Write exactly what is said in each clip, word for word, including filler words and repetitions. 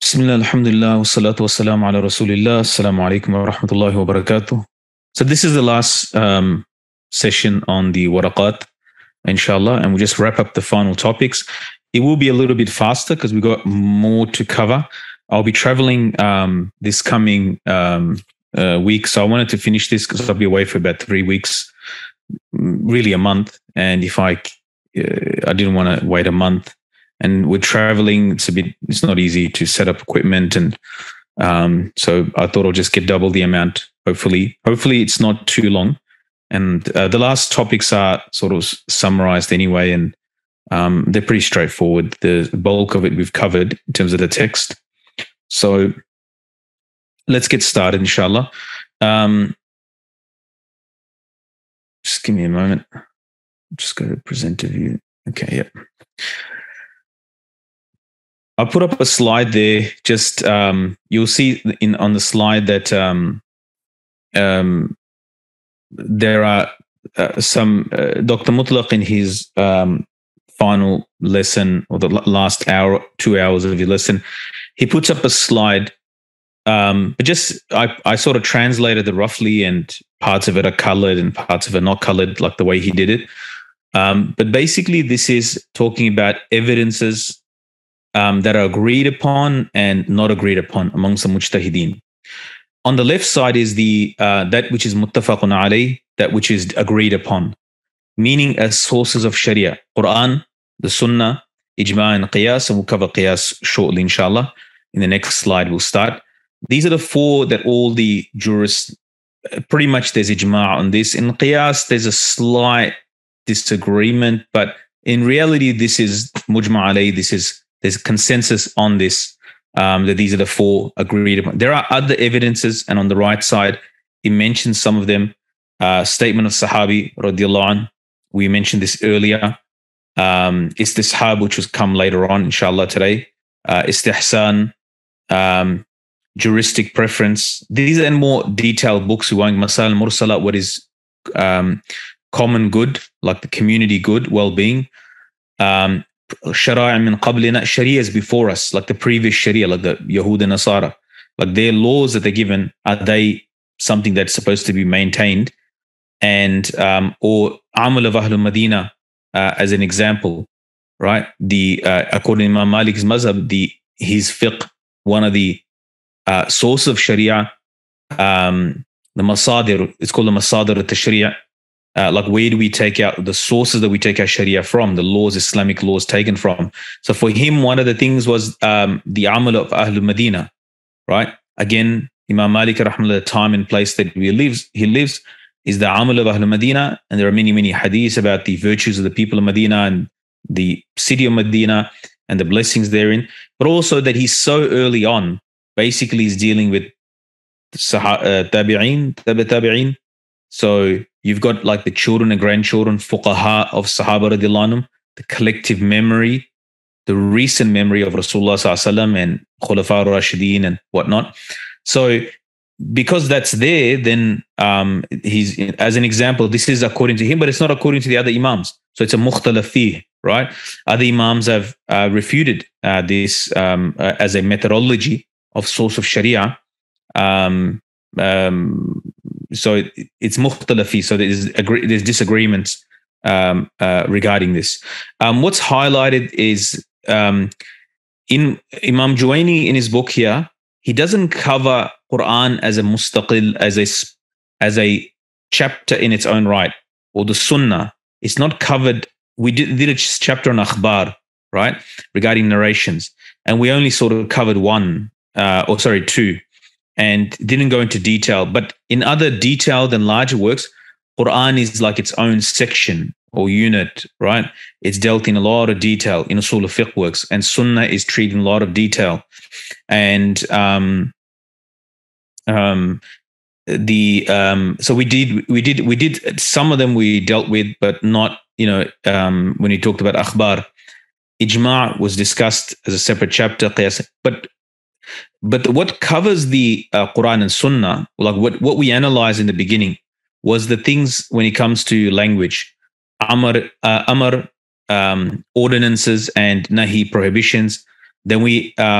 Bismillah, alhamdulillah, wa salatu wa salam ala rasulillah. Assalamu alaikum wa rahmatullahi wa barakatuh. So this is the last um, session on the waraqat, inshallah, and we'll just wrap up the final topics. It will be a little bit faster because we've got more to cover. I'll be traveling um, this coming um, uh, week, so I wanted to finish this because I'll be away for about three weeks, really a month. And if I, uh, I didn't want to wait a month. And we're traveling, it's a bit, it's not easy to set up equipment. And um, so I thought I'll just get double the amount, hopefully. Hopefully it's not too long. And uh, the last topics are sort of summarized anyway, and um, they're pretty straightforward. The bulk of it we've covered in terms of the text. So let's get started, inshallah. Um, just give me a moment. Just go to presenter view. Okay, yep. I put up a slide there. Just um, you'll see in on the slide that um, um, there are uh, some uh, Doctor Mutlaq in his um, final lesson, or the last hour, two hours of his lesson, he puts up a slide. Um, but just I, I sort of translated it roughly, and parts of it are colored and parts of it are not colored, like the way he did it. Um, but basically, this is talking about evidences Um, that are agreed upon and not agreed upon amongst the mujtahideen. On the left side is the uh, that which is muttafaqun alayh, that which is agreed upon, meaning as sources of Sharia, Quran, the Sunnah, Ijma' and Qiyas, and we'll cover Qiyas shortly, inshallah. In the next slide, we'll start. These are the four that all the jurists, pretty much there's Ijma' on this. In Qiyas, there's a slight disagreement, but in reality, this is mujma' alayh, this is there's consensus on this, um, that these are the four agreed upon. There are other evidences, and on the right side, he mentions some of them. Uh, statement of Sahabi, radiallahu anh. We mentioned this earlier. Um, istishab, which was come later on, inshallah, today. Uh, istihsan, um, juristic preference. These are in more detailed books. We want Masal Mursala, what is um, common good, like the community good, well-being. Um, Shara'a min qablina, Sharias before us, like the previous Sharia, like the Yahud and Nasara, like their laws that they're given, are they something that's supposed to be maintained? And um, or Amal of Ahlul Madina, uh, as an example, right? The uh, according to Imam Malik's mazhab, the his fiqh, one of the uh, sources of Sharia, um, the masadir, it's called the masadir al-tashri'. Uh, like, where do we take out the sources that we take our Sharia from, the laws, Islamic laws taken from? So for him, one of the things was um, the amal of Ahlul Madina, right? Again, Imam Malik, rahmatullah, the time and place that he lives, he lives is the amal of Ahlul Madina. And there are many, many hadiths about the virtues of the people of Medina and the city of Medina and the blessings therein. But also that he's so early on, basically he's dealing with uh, tabi'een, tabi' tabi'een. So you've got like the children and grandchildren, fuqaha of Sahaba radiallahu anhum, the collective memory, the recent memory of Rasulullah sallallahu alaihi wasallam and Khulafa Rashideen and whatnot. So because that's there, then um, he's, as an example, this is according to him, but it's not according to the other imams. So it's a mukhtalaf fih, right? Other imams have uh, refuted uh, this um, uh, as a methodology of source of Sharia. Um, um, So it, it's mukhtalafi. So there's agree, there's disagreements um, uh, regarding this. Um, what's highlighted is um, in Imam Juwayni in his book here, he doesn't cover Quran as a mustaqil, as a as a chapter in its own right, or the Sunnah. It's not covered. We did, did a chapter on akhbar, right, regarding narrations, and we only sort of covered one, uh, or sorry, two. And didn't go into detail. But in other detailed and larger works, Quran is like its own section or unit, right? It's dealt in a lot of detail in usul of fiqh works, and Sunnah is treated in a lot of detail. And um, um, the um, so we did we did we did some of them we dealt with, but not, you know, um, when he talked about akhbar. Ijma' was discussed as a separate chapter, qiyas, but But what covers the uh, Quran and Sunnah, like what, what we analyzed in the beginning, was the things when it comes to language, amar, uh, amar um, ordinances and nahi prohibitions. Then we um,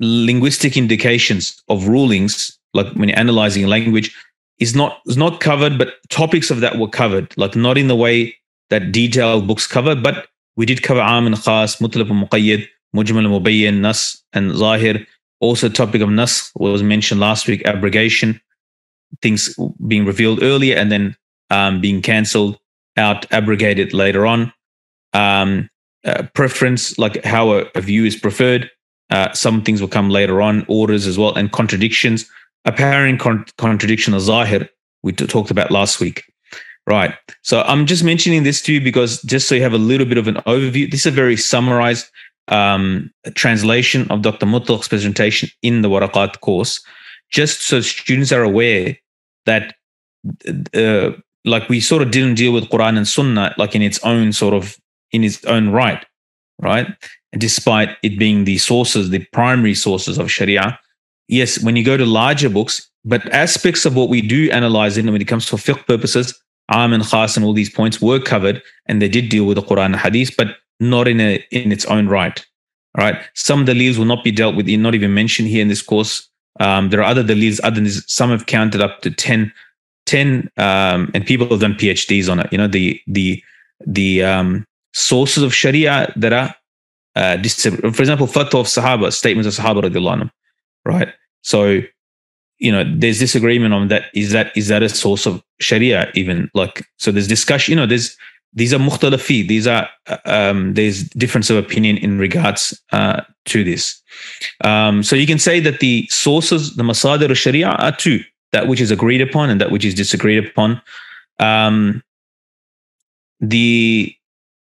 linguistic indications of rulings, like when you're analyzing language, is not is not covered, but topics of that were covered, like not in the way that detailed books cover, but we did cover Aam and Khas, Mutlaq and Muqayyad, Mujmal and Mubayyan, Nas and Zahir. Also, topic of Nas was mentioned last week, abrogation, things being revealed earlier and then um, being cancelled out, abrogated later on. Um, uh, preference, like how a, a view is preferred. Uh, some things will come later on, orders as well, and contradictions. Apparent con- contradiction of Zahir, we t- talked about last week. Right. So I'm just mentioning this to you because just so you have a little bit of an overview, this is a very summarized um, translation of Doctor Mutlaq's presentation in the Waraqat course, just so students are aware that uh, like we sort of didn't deal with Quran and Sunnah like in its own sort of, in its own right, right? And despite it being the sources, the primary sources of Sharia. Yes, when you go to larger books, but aspects of what we do analyze in when it comes to fiqh purposes, Aam and Khas and all these points were covered, and they did deal with the Quran and Hadith, but not in a in its own right. All right. Some daleels will not be dealt with, not even mentioned here in this course. Um, there are other daleels, other than this, some have counted up to ten, ten um, and people have done PhDs on it. You know, the the the um, sources of Sharia that are, uh, dis- for example, fatwa of Sahaba, statements of Sahaba radiallahu anhum, right? So, you know, there's disagreement on that. Is that is that a source of Sharia even? Like, so there's discussion, you know, there's, these are mukhtalafi, these are, um, there's difference of opinion in regards uh, to this. Um, so you can say that the sources, the masadir of Sharia are two, that which is agreed upon and that which is disagreed upon. Um, the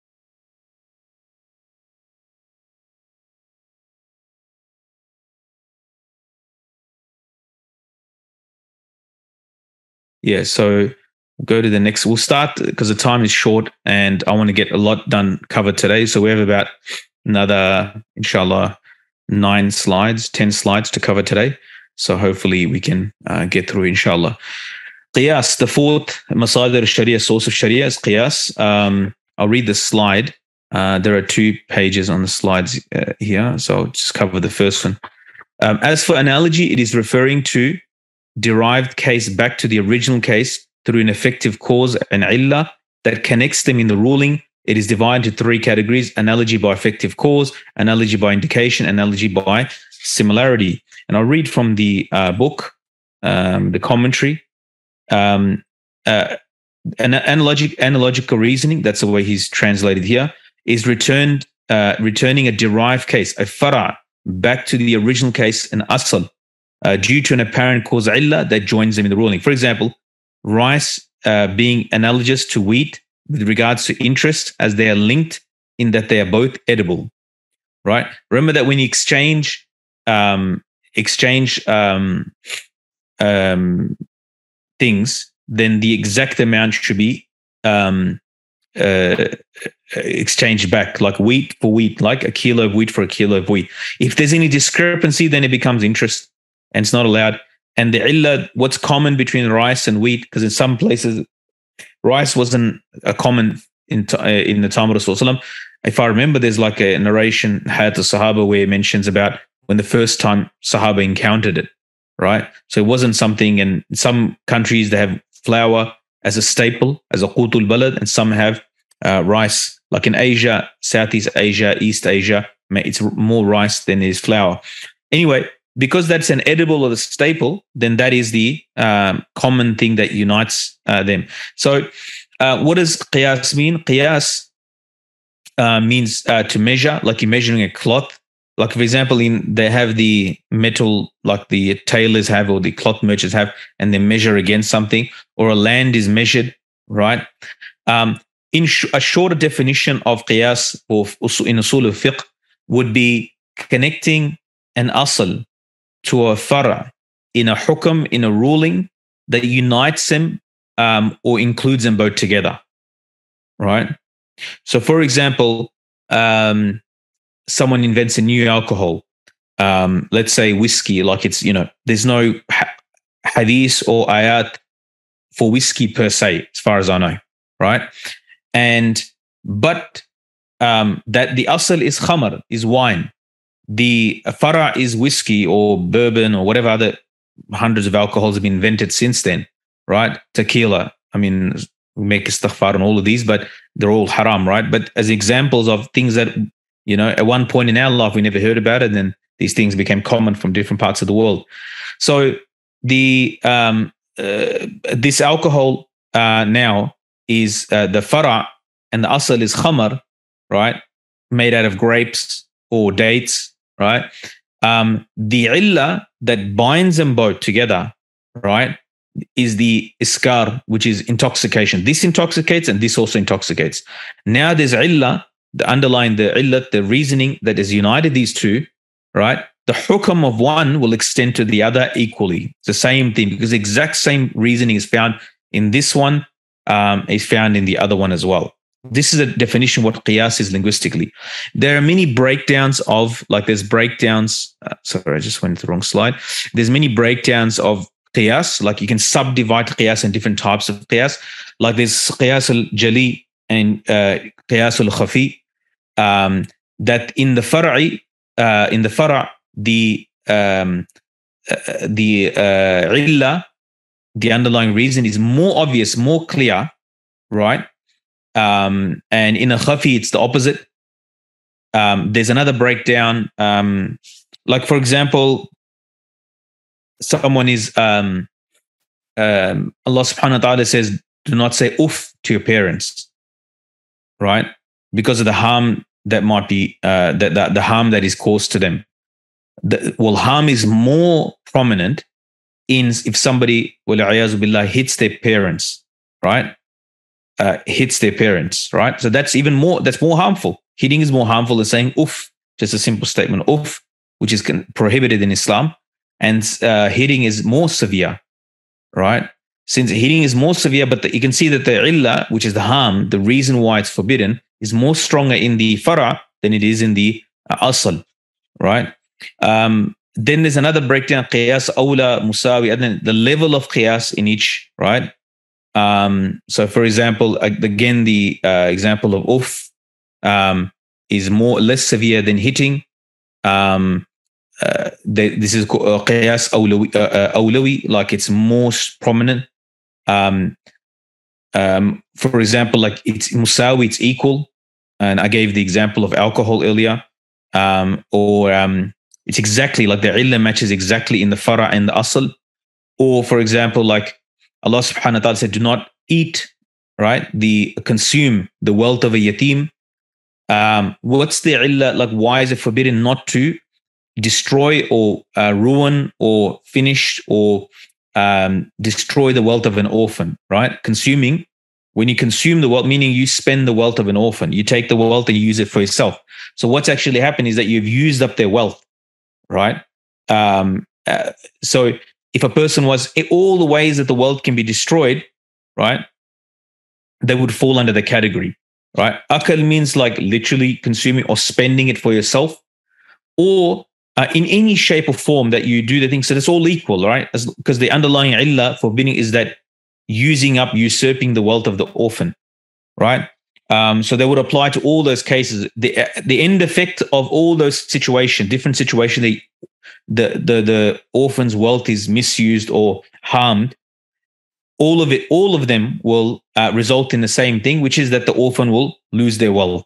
Yeah, so go to the next. We'll start because the time is short and I want to get a lot done covered today. So we have about another, inshallah, nine slides, ten slides to cover today. So hopefully we can uh, get through, inshallah. Qiyas, the fourth Masadir Sharia, source of Sharia is Qiyas. Um, I'll read the slide. Uh, there are two pages on the slides uh, here. So I'll just cover the first one. Um, as for analogy, it is referring to derived case back to the original case through an effective cause and illah that connects them in the ruling. It is divided into three categories: analogy by effective cause, analogy by indication, analogy by similarity. And I'll read from the uh, book, um, the commentary. Um, uh, an analogic, analogical reasoning, that's the way he's translated here, is returned, uh, returning a derived case, a fara, back to the original case, an asal, Uh, due to an apparent cause illah that joins them in the ruling. For example, rice uh, being analogous to wheat with regards to interest, as they are linked in that they are both edible, right? Remember that when you exchange um, exchange um, um, things, then the exact amount should be um, uh, exchanged back, like wheat for wheat, like a kilo of wheat for a kilo of wheat. If there's any discrepancy, then it becomes interest. And it's not allowed. And the illah, what's common between rice and wheat, because in some places, rice wasn't a common in uh, in the time of Rasulullah. If I remember, there's like a narration, Hayat al-Sahaba, where it mentions about when the first time Sahaba encountered it, right? So it wasn't something, and in some countries they have flour as a staple, as a qutul balad, and some have uh, rice. Like in Asia, Southeast Asia, East Asia, it's more rice than is flour. Anyway, because that's an edible or a staple, then that is the um, common thing that unites uh, them. So uh, what does qiyas mean? Qiyas uh, means uh, to measure, like you're measuring a cloth. Like, for example, in they have the metal, like the tailors have or the cloth merchants have, and they measure against something, or a land is measured, right? Um, in sh- a shorter definition of qiyas or in usul of fiqh would be connecting an asl to a fara in a hukm, in a ruling that unites them um, or includes them both together, right? So, for example, um, someone invents a new alcohol, um, let's say whiskey, like it's, you know, there's no ha- hadith or ayat for whiskey per se, as far as I know, right? And, but um, that the asl is khamar, is wine. the fara is whiskey or bourbon or whatever other hundreds of alcohols have been invented since then, right? Tequila. I mean, we make istighfar and all of these, but they're all haram, right? But as examples of things that, you know, at one point in our life, we never heard about it. And then these things became common from different parts of the world. So the um, uh, this alcohol uh, now is uh, the fara, and the asal is khamar, right? Made out of grapes or dates, right? Um, the illah that binds them both together, right, is the iskar, which is intoxication. This intoxicates and this also intoxicates. Now there's illah, the underlying the illah, the reasoning that has united these two, right? The hukam of one will extend to the other equally. It's the same thing because the exact same reasoning is found in this one, um, is found in the other one as well. This is a definition of what qiyas is linguistically. There are many breakdowns of, like there's breakdowns, uh, sorry, I just went to the wrong slide. There's many breakdowns of qiyas, like you can subdivide qiyas in different types of qiyas. Like there's qiyas al-jali and uh, qiyas al-khafi, um, that in the far'i, uh, in the fara', the um, uh, the uh, illah, the underlying reason is more obvious, more clear, right? Um, and in a khafi, it's the opposite. Um, there's another breakdown, um, like for example, someone is um, um, Allah subhanahu wa ta'ala says, do not say uff to your parents, right? Because of the harm that might be uh, that, that the harm that is caused to them. The, well, harm is more prominent in if somebody, wal-'iyāzu billah, hits their parents, right? Uh, hits their parents, right? So that's even more, that's more harmful. Hitting is more harmful than saying uff, just a simple statement, uff, which is prohibited in Islam. And uh, hitting is more severe, right? Since hitting is more severe, but the, you can see that the illah, which is the harm, the reason why it's forbidden, is more stronger in the fara' than it is in the uh, asl, right? Um, then there's another breakdown, qiyas, awla, musawi, and then the level of qiyas in each, right? Um, so for example, again, the uh, example of uff um, is more less severe than hitting. Um, uh, the, this is called uh, qiyas awlawi, uh, uh, awlawi, like it's more prominent. Um, um, for example, like it's musawi, it's equal. And I gave the example of alcohol earlier. Um, or um, it's exactly like the illah matches exactly in the fara' and the asl. Or for example, like Allah subhanahu wa ta'ala said, do not eat, right? The consume the wealth of a yatim. Um, what's the illah? Like, why is it forbidden not to destroy or uh, ruin or finish or um, destroy the wealth of an orphan, right? Consuming, when you consume the wealth, meaning you spend the wealth of an orphan, you take the wealth and you use it for yourself. So what's actually happened is that you've used up their wealth, right? Um, uh, so if a person was, all the ways that the wealth can be destroyed, right, they would fall under the category, right? Akal means like literally consuming or spending it for yourself, or uh, in any shape or form that you do the thing. So it's all equal, right? As, because the underlying illah forbidding is that using up, usurping the wealth of the orphan, right? Um, so they would apply to all those cases. The the end effect of all those situations, different situations, the the the the orphan's wealth is misused or harmed. All of it, all of them will uh, result in the same thing, which is that the orphan will lose their wealth,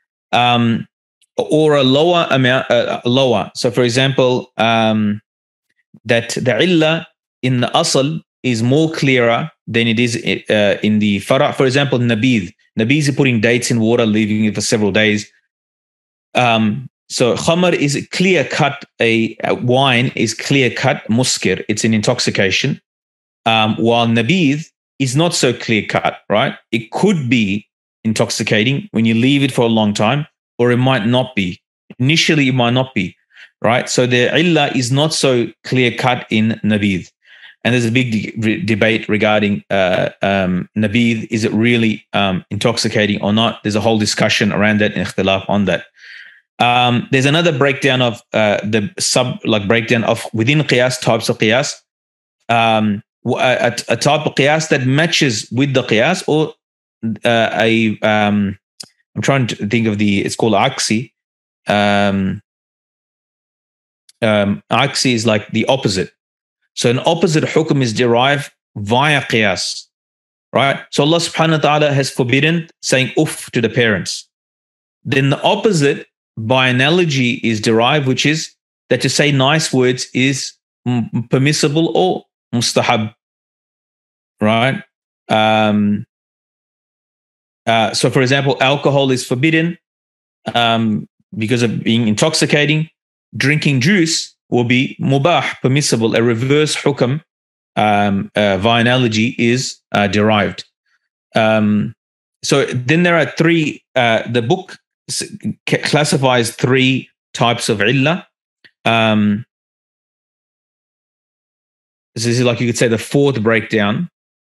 um, or a lower amount, uh, lower. So, for example, um, that the illah in the asl is more clearer than it is uh, in the fara'. For example, nabidh. Nabidh is putting dates in water, leaving it for several days. Um, so khamar is clear cut. A, a wine is clear cut muskir. It's an intoxication. Um, while nabidh is not so clear cut, right? It could be intoxicating when you leave it for a long time, or it might not be. Initially, it might not be, right? So the illah is not so clear cut in nabidh. And there's a big de- debate regarding uh, um, nabidh. Is it really um, intoxicating or not? There's a whole discussion around that and ikhtilaf on that. Um, there's another breakdown of uh, the sub, like breakdown of within qiyas, types of qiyas. Um, a, a type of qiyas that matches with the qiyas, or uh, a, um, I'm trying to think of the, it's called aksi. Um, Um, aksi is like the opposite. So an opposite hukum is derived via qiyas, right? So Allah subhanahu wa ta'ala has forbidden saying uff to the parents. Then the opposite by analogy is derived, which is that to say nice words is m- permissible or mustahab, right? Um, uh, so for example, alcohol is forbidden um, because of being intoxicating. Drinking juice will be mubah, permissible. A reverse hukam um, uh, via analogy is uh, derived. Um, so then there are three, uh, the book classifies three types of illah. Um, this is like you could say the fourth breakdown.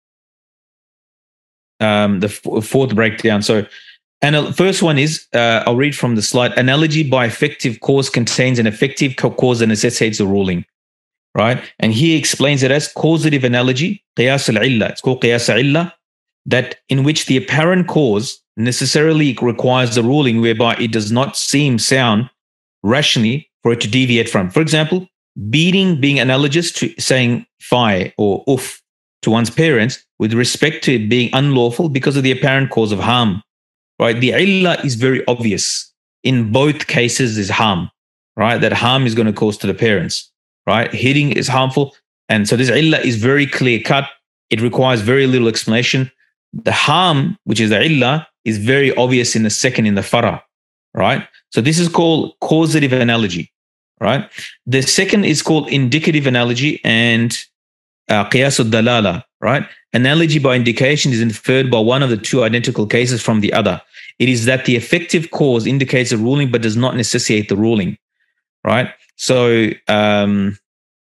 Um, the f- fourth breakdown. So, and the first one is, uh, I'll read from the slide. Analogy by effective cause contains an effective cause that necessitates a ruling, right? And he explains it as causative analogy, qiyas al-illah. It's called qiyas al-illah, that in which the apparent cause necessarily requires a ruling whereby it does not seem sound rationally for it to deviate from. For example, beating being analogous to saying fi or uff to one's parents with respect to it being unlawful because of the apparent cause of harm, right? The illah is very obvious. In both cases is harm, right? That harm is going to cause to the parents, right? Hitting is harmful. And so this illah is very clear cut. It requires very little explanation. The harm, which is the illah, is very obvious in the second, in the farah, right? So this is called causative analogy, right? The second is called indicative analogy and uh, qiyas al-dalala, right? Analogy by indication is inferred by one of the two identical cases from the other. It is that the effective cause indicates a ruling but does not necessitate the ruling, right? So um,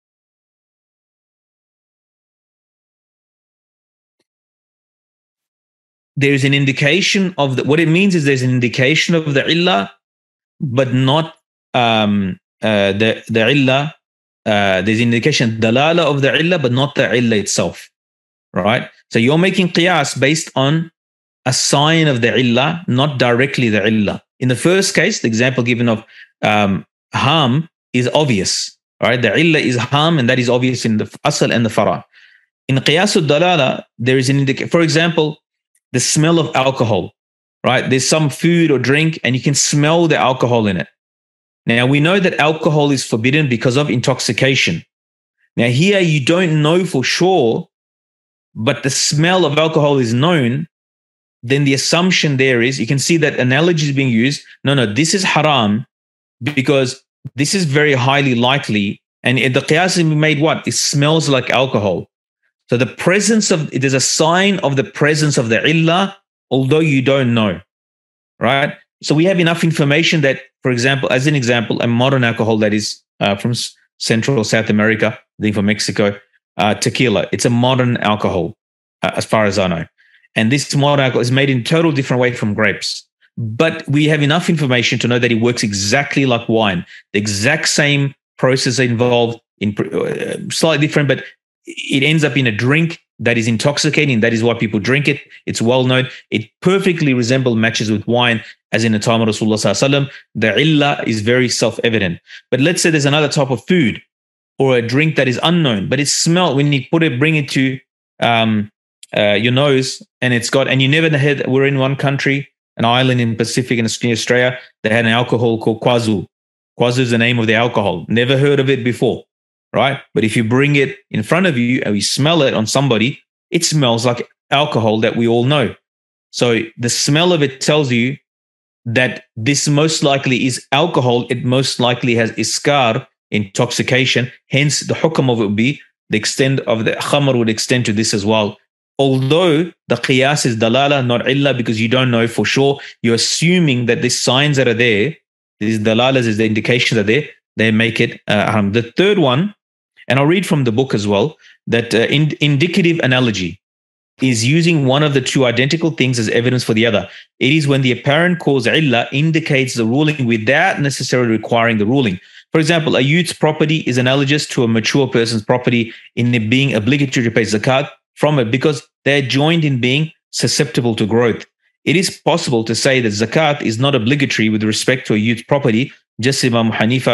there's an indication of the, what it means is there's an indication of the illah, but not um, uh, the the illah. Uh, there's indication dalala of the illah, but not the illah itself, right? So you're making qiyas based on a sign of the illah, not directly the illah. In the first case, the example given of um, harm is obvious, right? The illah is harm, and that is obvious in the asl and the farah. In qiyas al-dalala, there is an indication. For example, the smell of alcohol, right? There's some food or drink and you can smell the alcohol in it. Now, we know that alcohol is forbidden because of intoxication. Now, here you don't know for sure, but the smell of alcohol is known. Then the assumption there is, you can see that analogy is being used. No, no, this is haram because this is very highly likely. And the qiyas is made what? It smells like alcohol. So the presence of, it is a sign of the presence of the illah, although you don't know, right? So we have enough information that, for example, as an example, a modern alcohol that is uh, from Central South America, I think from Mexico, uh, tequila. It's a modern alcohol, uh, as far as I know. And this modern alcohol is made in a total different way from grapes. But we have enough information to know that it works exactly like wine. The exact same process involved, in uh, slightly different, but it ends up in a drink that is intoxicating. That is why people drink it. It's well known. It perfectly resembles, matches with wine, as in the time of Rasulullah sallallahu alaihi wasallam. The illah is very self-evident. But let's say there's another type of food or a drink that is unknown, but it smells when you put it, bring it to um, uh, your nose, and it's got, and you never had. We're in one country, an island in Pacific in Australia. They had an alcohol called Kwazu. Kwazu is the name of the alcohol. Never heard of it before. Right? But if you bring it in front of you and you smell it on somebody, it smells like alcohol that we all know. So the smell of it tells you that this most likely is alcohol. It most likely has iskar, intoxication. Hence, the hukam of it would be, the extent of the khamr would extend to this as well. Although the qiyas is dalala, not illah, because you don't know for sure. You're assuming that these signs that are there, these dalalas is the indications that are there, they make it uh, haram. The third one, and I'll read from the book as well, that uh, in, indicative analogy is using one of the two identical things as evidence for the other. It is when the apparent cause illah indicates the ruling without necessarily requiring the ruling. For example, a youth's property is analogous to a mature person's property in it being obligatory to pay zakat from it because they're joined in being susceptible to growth. It is possible to say that zakat is not obligatory with respect to a youth's property, just Imam Hanifa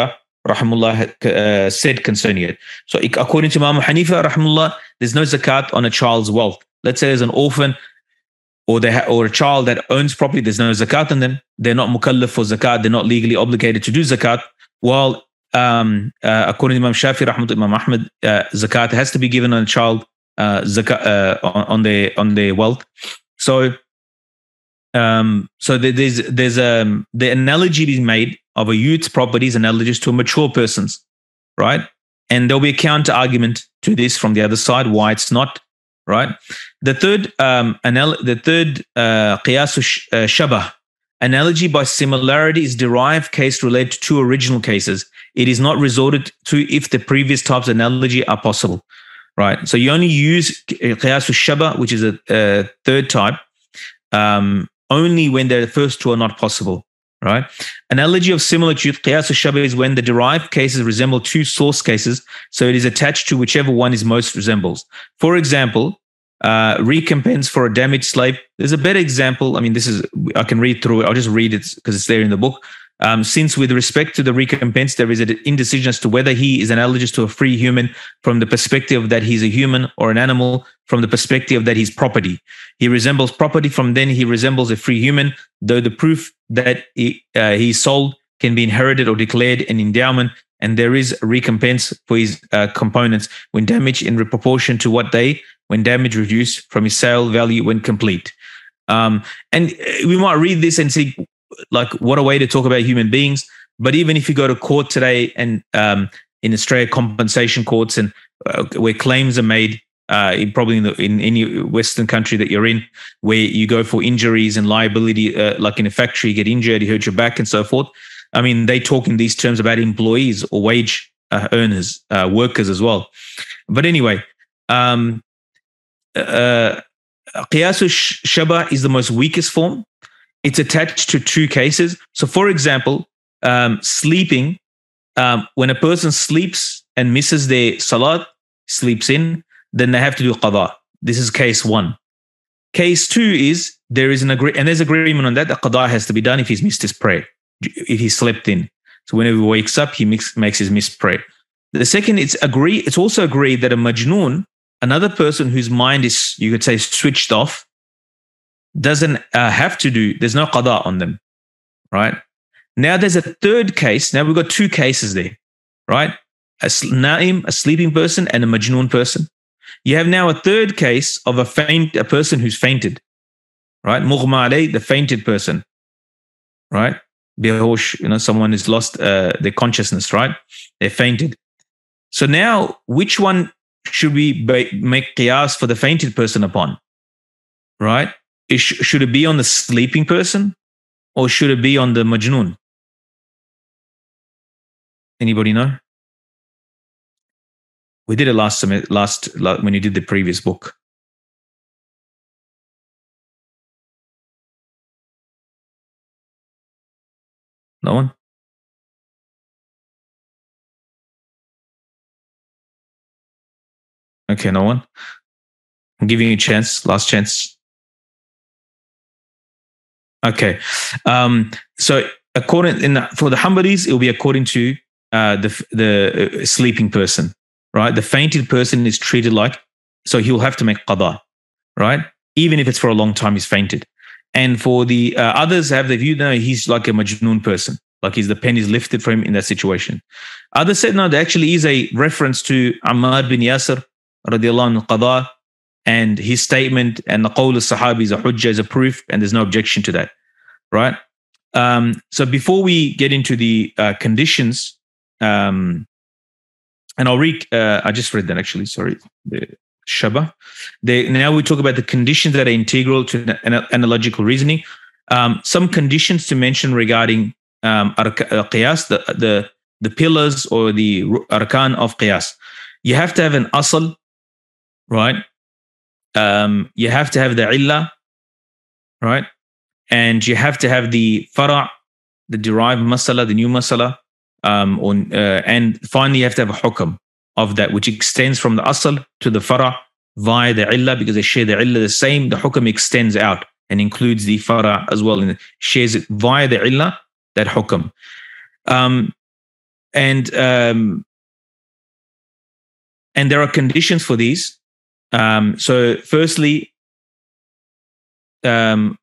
rahimullah, uh, said concerning it. So according to Imam Hanifa, rahimullah, there's no zakat on a child's wealth. Let's say there's an orphan or they ha- or a child that owns property, there's no zakat on them. They're not mukallaf for zakat. They're not legally obligated to do zakat. While um, uh, according to Imam Shafi, rahmatullah, Imam Ahmad, uh, zakat has to be given on a child uh, zakat uh, on, on their on their wealth. So, um, so there's there's um the analogy being made of a youth's property is analogous to a mature person's, right? And there'll be a counter argument to this from the other side why it's not, right? The third um anal- the third uh qiyas sh- uh, shabah, analogy by similarity, is derived case related to two original cases. It is not resorted to if the previous types of analogy are possible, right? So you only use qiyas shabah, which is a, a third type, um, only when the first two are not possible, right? Analogy of similitude, qiyas shabah, is when the derived cases resemble two source cases, so it is attached to whichever one is most resembles. For example, uh, recompense for a damaged slave. There's a better example. I mean, this is, I can read through it. I'll just read it because it's there in the book. Um, since with respect to the recompense, there is an indecision as to whether he is analogous to a free human from the perspective that he's a human, or an animal from the perspective that he's property. He resembles property, from then he resembles a free human, though the proof that he, uh, he's sold can be inherited or declared an endowment, and there is a recompense for his uh, components when damaged in proportion to what they, when damage reduced from his sale value when complete. Um, and we might read this and see, like, what a way to talk about human beings. But even if you go to court today, and um, in Australia, compensation courts, and uh, where claims are made, uh, in probably in, the, in any Western country that you're in, where you go for injuries and liability, uh, like in a factory, you get injured, you hurt your back and so forth. I mean, they talk in these terms about employees or wage uh, earners, uh, workers as well. But anyway, um, uh, qiyas shabah is the most weakest form. It's attached to two cases. So, for example, um, sleeping, um, when a person sleeps and misses their salat, sleeps in, then they have to do qada. This is case one. Case two is there is an agree, and there's agreement on that. The qada has to be done if he's missed his prayer, if he slept in. So whenever he wakes up, he makes, makes his missed prayer. The second, it's agree. It's also agreed that a majnoon, another person whose mind is, you could say, switched off, doesn't uh, have to do, there's no qada on them, right? Now there's a third case. Now we've got two cases there, right? A na'im, a sleeping person, and a majnoon person. You have now a third case of a faint, a person who's fainted, right? Mughma alayh, the fainted person, right? Behosh, you know, someone has lost uh, their consciousness, right? They fainted. So now, which one should we make qiyas for the fainted person upon, right? It sh- should it be on the sleeping person, or should it be on the majnoon? Anybody know? We did it last sem- last when you did the previous book. No one? Okay, no one. I'm giving you a chance, last chance. Okay. Um, so according in the, for the Hanbalis, it will be according to uh, the the uh, sleeping person, right? The fainted person is treated like, so he'll have to make qada, right? Even if it's for a long time, he's fainted. And for the uh, others have the view, no, he's like a majnoon person, like he's the pen is lifted for him in that situation. Others said, no, there actually is a reference to Ammar bin Yasir radiallahu anhu qada, and his statement and the qawl al-sahabi is a hujjah, is a proof, and there's no objection to that, right? Um, so before we get into the uh, conditions, um, and I'll read, uh, I just read that actually, sorry, the Shabah. They, now we talk about the conditions that are integral to an analogical reasoning. Um, some conditions to mention regarding um, qiyas, the, the, the pillars or the arkan of qiyas. You have to have an asl, right? Um, you have to have the illah, right? And you have to have the fara', the derived masala, the new masala. Um, on, uh, and finally, you have to have a hukam of that, which extends from the asl to the fara' via the illah, because they share the illah the same. The hukam extends out and includes the fara' as well, and shares it via the illah, that hukam. Um, and um, and there are conditions for these. Um, so, firstly, um,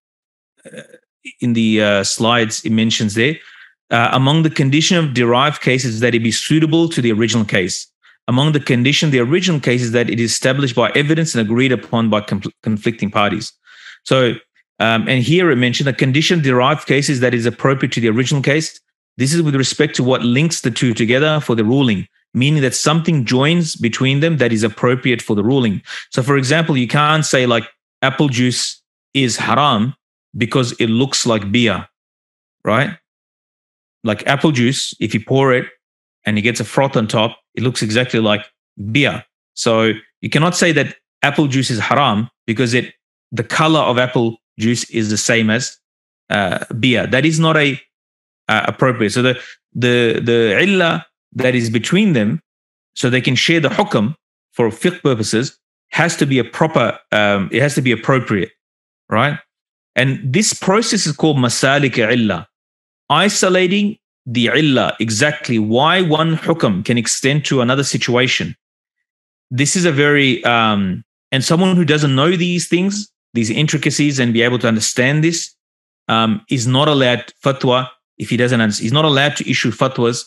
in the uh, slides, it mentions there, uh, among the condition of derived cases that it be suitable to the original case. Among the condition, the original case is that it is established by evidence and agreed upon by com- conflicting parties. So, um, and here it mentioned a condition derived case is that is appropriate to the original case. This is with respect to what links the two together for the ruling, meaning that something joins between them that is appropriate for the ruling. So, for example, you can't say like apple juice is haram because it looks like beer, right? Like apple juice, if you pour it and it gets a froth on top, it looks exactly like beer. So you cannot say that apple juice is haram because it the color of apple juice is the same as uh, beer. That is not a uh, appropriate. So the the the illah that is between them, so they can share the hukm for fiqh purposes, has to be a proper. Um, it has to be appropriate, right? And this process is called masalik illah, isolating the illah, exactly why one hukm can extend to another situation. This is a very, um, and someone who doesn't know these things, these intricacies, and be able to understand this, um, is not allowed fatwa if he doesn't understand. He's not allowed to issue fatwas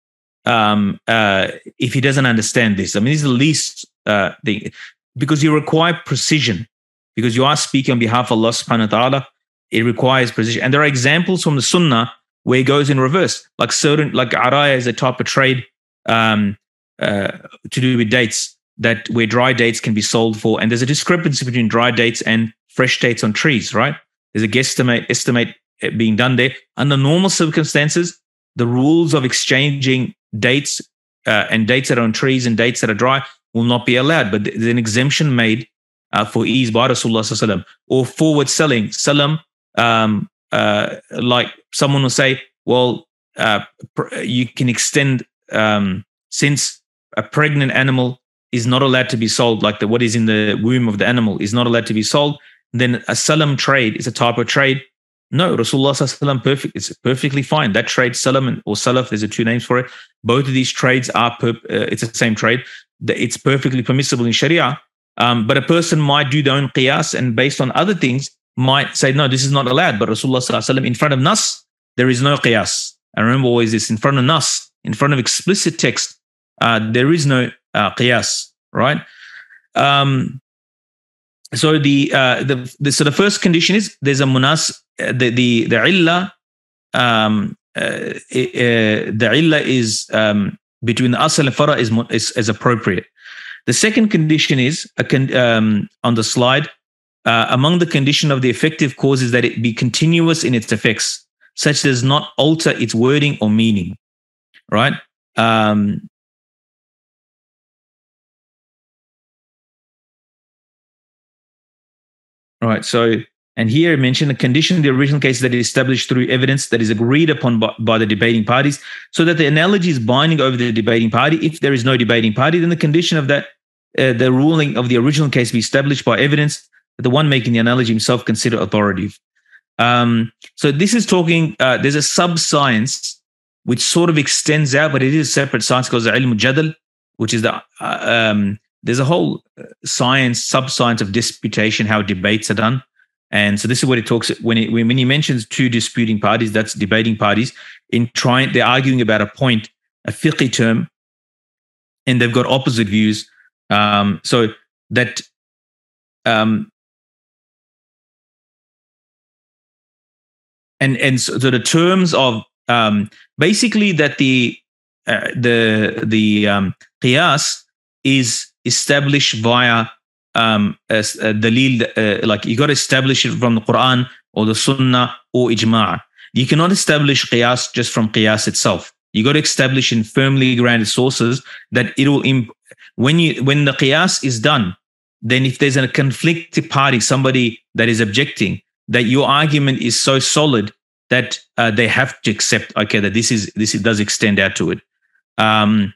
um, uh, if he doesn't understand this. I mean, this is the least uh, thing, because you require precision, because you are speaking on behalf of Allah subhanahu wa ta'ala. It requires precision. And there are examples from the sunnah where it goes in reverse, like certain, like araya is a type of trade um, uh, to do with dates, that where dry dates can be sold for. And there's a discrepancy between dry dates and fresh dates on trees, right? There's a guesstimate estimate being done there. Under normal circumstances, the rules of exchanging dates uh, and dates that are on trees and dates that are dry will not be allowed. But there's an exemption made uh, for ease by Rasulullah sallallahu alaihi wasallam, or forward selling. Salam, um, uh, like someone will say, well, uh, you can extend, um, since a pregnant animal is not allowed to be sold, like the, what is in the womb of the animal is not allowed to be sold, then a salam trade is a type of trade. No, Rasulullah sallallahu alaihi wasallam, perfect. It's perfectly fine. That trade, salam or salaf, there's a two names for it. Both of these trades are, per, uh, it's the same trade. It's perfectly permissible in Sharia. Um, but a person might do their own qiyas, and based on other things, might say, no, this is not allowed. But Rasulullah sallallahu alaihi wasallam, in front of nas, there is no qiyas. And remember always this, in front of nas, in front of explicit text, uh, there is no uh, qiyas, right? Um, so the, uh, the, the so the first condition is there's a munas, uh, the the the illah, um, uh, uh, the illah is um, between the asl and fara is, is is appropriate. The second condition is a con, um, on the slide. Uh, among the condition of the effective cause is that it be continuous in its effects, such does not alter its wording or meaning, right? Um, right. So, and here I mentioned the condition of the original case that is established through evidence that is agreed upon by, by the debating parties, so that the analogy is binding over the debating party. If there is no debating party, then the condition of that, uh, the ruling of the original case be established by evidence that the one making the analogy himself consider authoritative. Um, so this is talking, uh, there's a sub-science which sort of extends out, but it is a separate science called the ilm jadal, which is the, uh, um, there's a whole science, sub-science of disputation, how debates are done. And so this is what it talks, when it, when he mentions two disputing parties, that's debating parties, in trying, they're arguing about a point, a fiqhi term, and they've got opposite views. Um, so that, um, And and so, so the terms of um, basically that the uh, the the um, qiyas is established via um, a, a dalil, uh, like you got to establish it from the Quran or the Sunnah or ijma'. You cannot establish qiyas just from qiyas itself. You got to establish in firmly grounded sources that it will imp- when you when the qiyas is done, then if there's a conflicted party, somebody that is objecting, that your argument is so solid that uh, they have to accept, okay, that this is this does extend out to it. Um,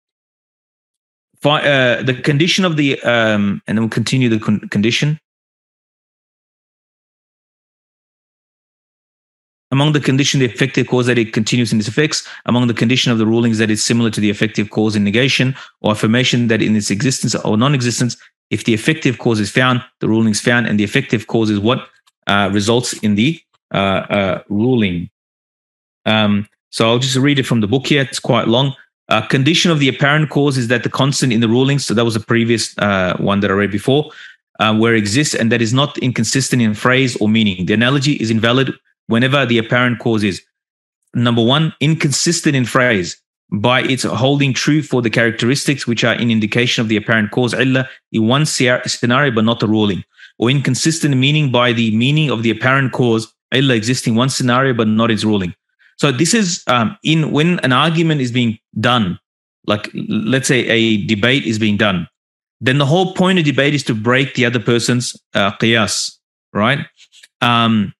for, uh, the condition of the, um, and then we'll continue the con- condition. Among the condition, the effective cause that it continues in its effects. Among the condition of the rulings that it's similar to the effective cause in negation or affirmation that in its existence or non-existence, if the effective cause is found, the ruling is found, and the effective cause is what uh, results in the uh, uh, ruling. Um, so I'll just read it from the book here. It's quite long. Uh, condition of the apparent cause is that the constant in the rulings, so that was a previous uh, one that I read before, uh, where it exists and that is not inconsistent in phrase or meaning. The analogy is invalid whenever the apparent cause is, number one, inconsistent in phrase by its holding true for the characteristics which are in indication of the apparent cause, illah, in one scenario but not the ruling, or inconsistent in meaning by the meaning of the apparent cause, illah, existing one scenario but not its ruling. So this is um, in when an argument is being done, like let's say a debate is being done, then the whole point of debate is to break the other person's uh, qiyas, right? Um,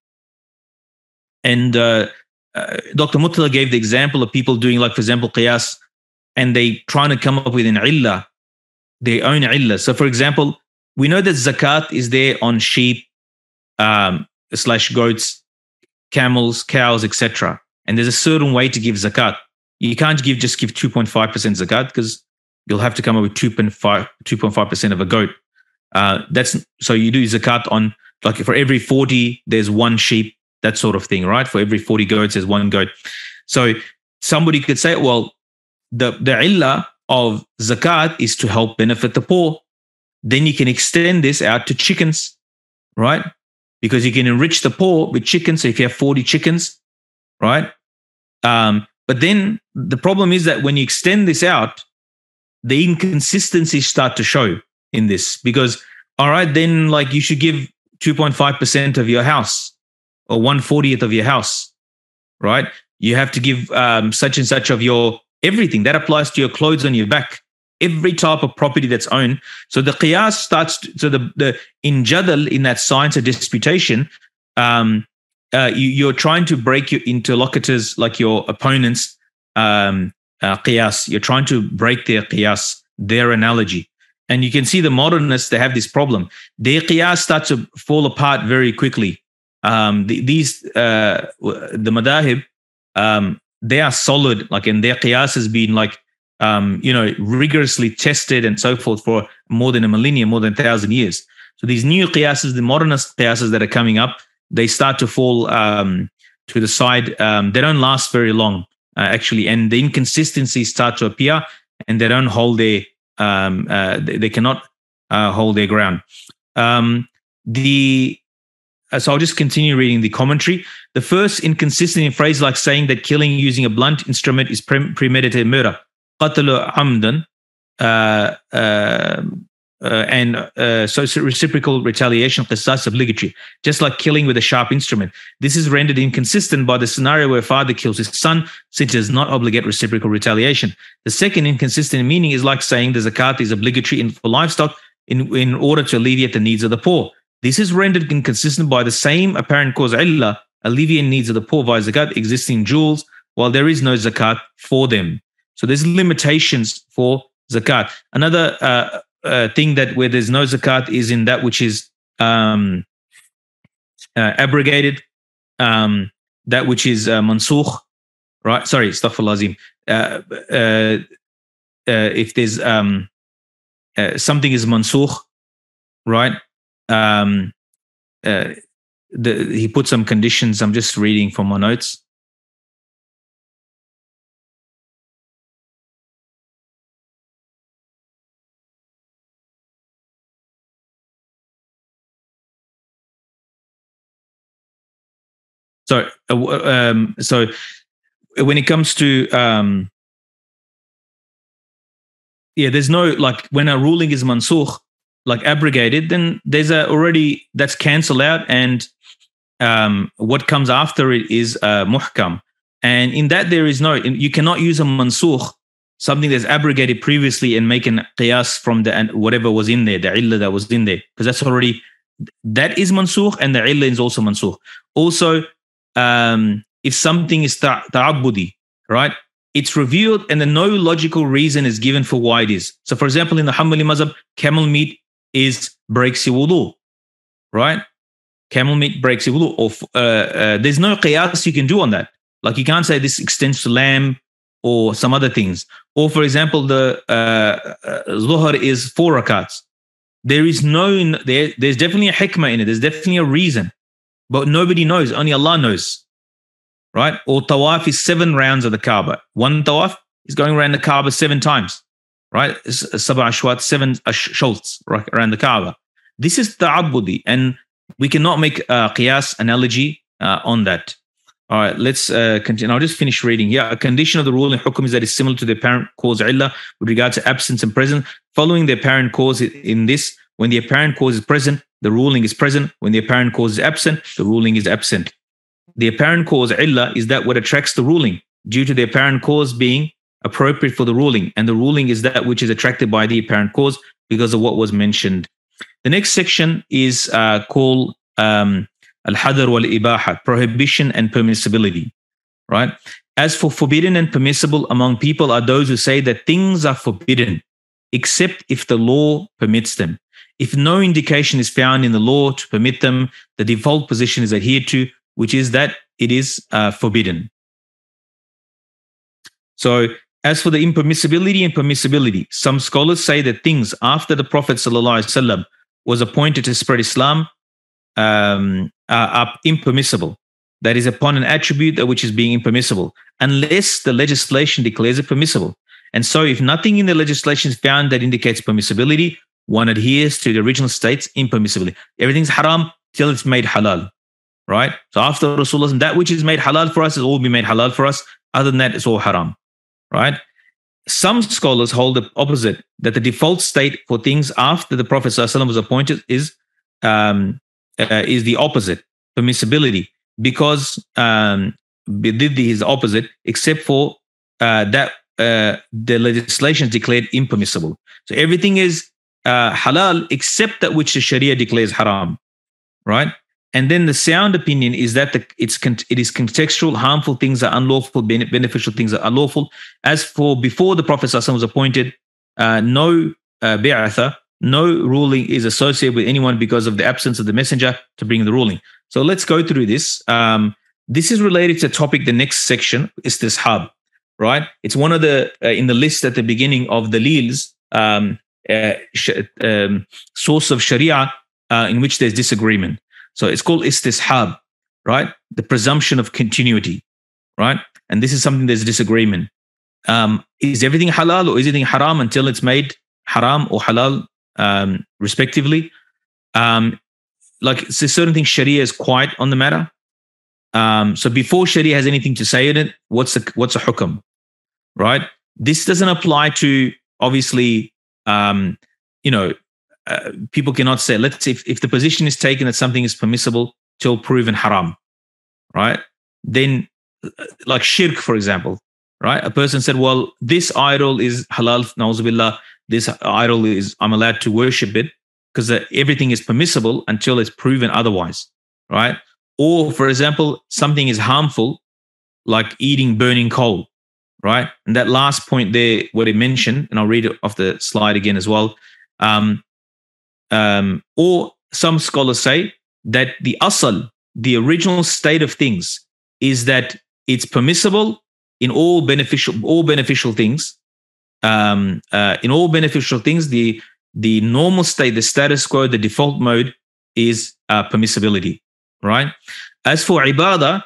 and uh, uh, Doctor Mutla gave the example of people doing, like, for example, qiyas, and they trying to come up with an illah, their own illah. So, for example, we know that zakat is there on sheep, um, slash goats, camels, cows, et cetera. And there's a certain way to give zakat. You can't give just give two point five percent zakat because you'll have to come up with two point five percent of a goat. Uh, that's so you do zakat on, like, for every forty, there's one sheep, that sort of thing, right? For every forty goats, there's one goat. So somebody could say, well, the, the illah of zakat is to help benefit the poor. Then you can extend this out to chickens, right? Because you can enrich the poor with chickens. So if you have forty chickens, right? Um, but then the problem is that when you extend this out, the inconsistencies start to show in this, because, all right, then like you should give two point five percent of your house or one fortieth of your house, right? You have to give um, such and such of your everything. That applies to your clothes on your back, every type of property that's owned. So the qiyas starts, to, so the, the in jadal, in that science of disputation, um, Uh, you, you're trying to break your interlocutors, like your opponents' um, uh, qiyas. You're trying to break their qiyas, their analogy. And you can see the modernists, they have this problem. Their qiyas start to fall apart very quickly. Um, the, these, uh, the madahib, um, they are solid, like, and their qiyas has been, like, um, you know, rigorously tested and so forth for more than a millennium, more than a thousand years. So these new qiyasas, the modernist qiyasas that are coming up, they start to fall um, to the side. Um, they don't last very long, uh, actually, and the inconsistencies start to appear, and they don't hold their, um, uh, they, they cannot uh, hold their ground. Um, the uh, so I'll just continue reading the commentary. The first inconsistent in phrase, like saying that killing using a blunt instrument is pre- premeditated murder, qatlu amdan, uh, uh, Uh, and uh, so reciprocal retaliation, qisas, obligatory, just like killing with a sharp instrument. This is rendered inconsistent by the scenario where father kills his son, since it does not obligate reciprocal retaliation. The second inconsistent meaning is like saying the zakat is obligatory in, for livestock in, in order to alleviate the needs of the poor. This is rendered inconsistent by the same apparent cause illah, alleviating needs of the poor via zakat, existing jewels, while there is no zakat for them. So there's limitations for zakat. Another uh, Uh, thing that where there's no zakat is in that which is um, uh, abrogated, um, that which is uh, mansukh, right? Sorry, astaghfirullah azim. Uh, uh, uh, if there's um, uh, something is mansukh, right? Um, uh, the, he put some conditions. I'm just reading from my notes. So, uh, um, so when it comes to, um, yeah, there's no, like, when a ruling is mansukh, like abrogated, then there's a already that's cancelled out, and um, what comes after it is uh, muhkam. And in that there is no, you cannot use a mansukh, something that's abrogated previously, and make an qiyas from the and whatever was in there, the illah that was in there, because that's already, that is mansukh, and the illah is also mansukh. Also, Um, if something is ta'abbudi, right, it's revealed and then no logical reason is given for why it is. So, for example, in the Hanbali mazhab, camel meat is breaks your wudu, right? camel meat breaks your wudu, or uh, uh, there's no qiyas you can do on that. Like you can't say this extends to lamb or some other things. Or for example, the uh, uh, zuhr is four rakats. There is no, there, there's definitely a hikmah in it. There's definitely a reason, but nobody knows. Only Allah knows, right? Or tawaf is seven rounds of the Kaaba. One tawaf is going around the Kaaba seven times, right? Sab'a ashwat, seven shawts around the Kaaba. This is ta'abbudi, and we cannot make a qiyas analogy uh, on that. All right, let's uh, continue. I'll just finish reading. Yeah, a condition of the rule in hukum is that it's similar to the apparent cause illah with regard to absence and present. Following the apparent cause in this, when the apparent cause is present, the ruling is present. When the apparent cause is absent, the ruling is absent. The apparent cause illah is that what attracts the ruling due to the apparent cause being appropriate for the ruling. And the ruling is that which is attracted by the apparent cause because of what was mentioned. The next section is uh, called um, Al-Hadar wal-Ibaha, prohibition and permissibility, right? As for forbidden and permissible among people are those who say that things are forbidden, except if the law permits them. If no indication is found in the law to permit them, the default position is adhered to, which is that it is uh, forbidden. So as for the impermissibility and permissibility, some scholars say that things after the Prophet ﷺ was appointed to spread Islam um, are, are impermissible. That is upon an attribute which is being impermissible, unless the legislation declares it permissible. And so if nothing in the legislation is found that indicates permissibility, one adheres to the original state's impermissibility. Everything's haram till it's made halal, right? So after Rasulullah, that which is made halal for us has all been made halal for us. Other than that, it's all haram, right? Some scholars hold the opposite, that the default state for things after the Prophet ﷺ was appointed is um, uh, is the opposite, permissibility, because um, bididdi is the opposite, except for uh, that uh, the legislation is declared impermissible. So everything is uh, halal except that which the Sharia declares haram, right? And then the sound opinion is that the, it's it is contextual. Harmful things are unlawful, beneficial things are unlawful. As for before the Prophet ﷺ was appointed, uh, no uh, bi'atha, no ruling is associated with anyone because of the absence of the messenger to bring the ruling. So let's go through this. Um, this is related to a topic, the next section, istishab, right? It's one of the, uh, in the list at the beginning of the Dalils, um, uh, sh- um, source of Sharia uh, in which there's disagreement. So it's called istishab, right? The presumption of continuity, right? And this is something there's disagreement. Um, is everything halal or is everything haram until it's made haram or halal, um, respectively? Um, like so certain things Sharia is quiet on the matter. Um, so before Sharia has anything to say in it, what's a, what's a hukam, right? This doesn't apply to, obviously, um, you know, Uh, people cannot say, let's say if, if the position is taken that something is permissible till proven haram, right? Then uh, like shirk, for example, right? A person said, well, this idol is halal, na'uzubillah, this idol is, I'm allowed to worship it because uh, everything is permissible until it's proven otherwise, right? Or for example, something is harmful, like eating burning coal, right? And that last point there, what it mentioned, and I'll read it off the slide again as well. Um, Um, or some scholars say that the asal, the original state of things, is that it's permissible in all beneficial, all beneficial things. Um, uh, in all beneficial things, the the normal state, the status quo, the default mode is uh, permissibility, right? As for ibadah,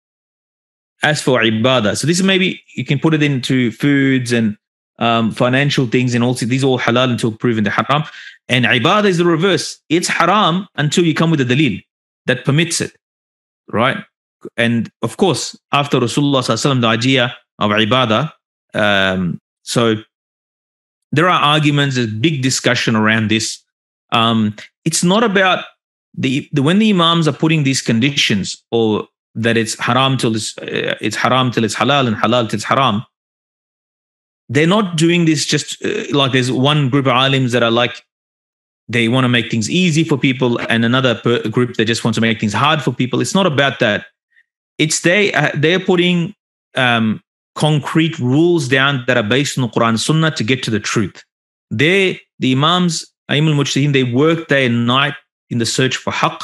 as for ibadah, so this is maybe you can put it into foods and um, financial things, and also these are all halal until proven the haram. And ibadah is the reverse. It's haram until you come with a dalil that permits it, right? And of course, after Rasulullah sallallahu alaihi wasallam, the idea of ibadah, um, so there are arguments, there's big discussion around this. Um, it's not about the, the when the imams are putting these conditions, or that it's haram till it's, uh, it's haram till it's halal and halal till it's haram. They're not doing this just uh, like there's one group of alims that are like, they want to make things easy for people, and another per- group that just wants to make things hard for people. It's not about that. It's they uh, they're putting um, concrete rules down that are based on the Quran and Sunnah to get to the truth. They, the Imams, Aim al-Mujtahideen, they work day and night in the search for haqq,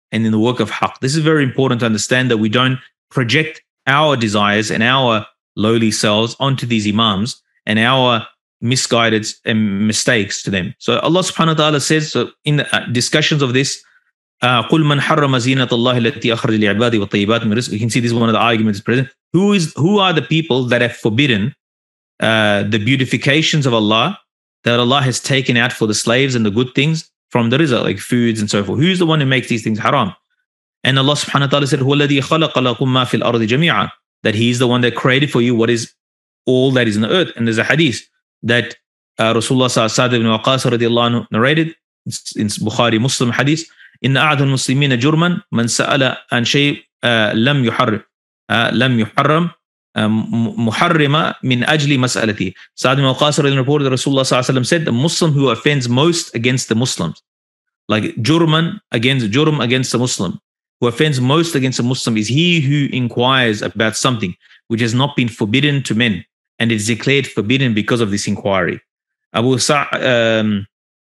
and in the work of haqq. This is very important to understand, that we don't project our desires and our lowly selves onto these imams and our misguided and mistakes to them. So Allah subhanahu wa ta'ala says, so in the discussions of this, uh, قُلْ مَنْ حَرَّمَ زِينَةَ اللَّهِ الَّتِي أَخْرَجَ لِعِبَادِهِ وَالطَّيِّبَاتِ مِنَ الرِّزْقِ. You can see this is one of the arguments present. Who is who are the people that have forbidden uh, the beautifications of Allah that Allah has taken out for the slaves and the good things from the rizq, like foods and so forth? Who's the one who makes these things haram? And Allah subhanahu wa ta'ala said, هُوَ الَّذِي خَلَقَ لَكُم مَّا فِي الْأَرْضِ جَمِيعًا. That He is the one that created for you what is all that is in the earth. And there's a hadith that uh, Rasulullah Sa'ad ibn Waqas radiallahu anhu narrated, it's in Bukhari Muslim hadith, إِنَّ أَعْدُ الْمُسْلِمِينَ جُرْمًا مَنْ سَأَلَ عَنْ شَيْءٍ لَمْ يُحَرِّمْ لَمْ يُحَرَّمْ muharrima min ajli mas'alati. Sa'ad ibn Waqas reported that Rasulullah sallallahu said, the Muslim who offends most against the Muslims, like jurman against jurm against a Muslim, who offends most against a Muslim is he who inquires about something which has not been forbidden to men and is declared forbidden because of this inquiry. Abu Sa' um,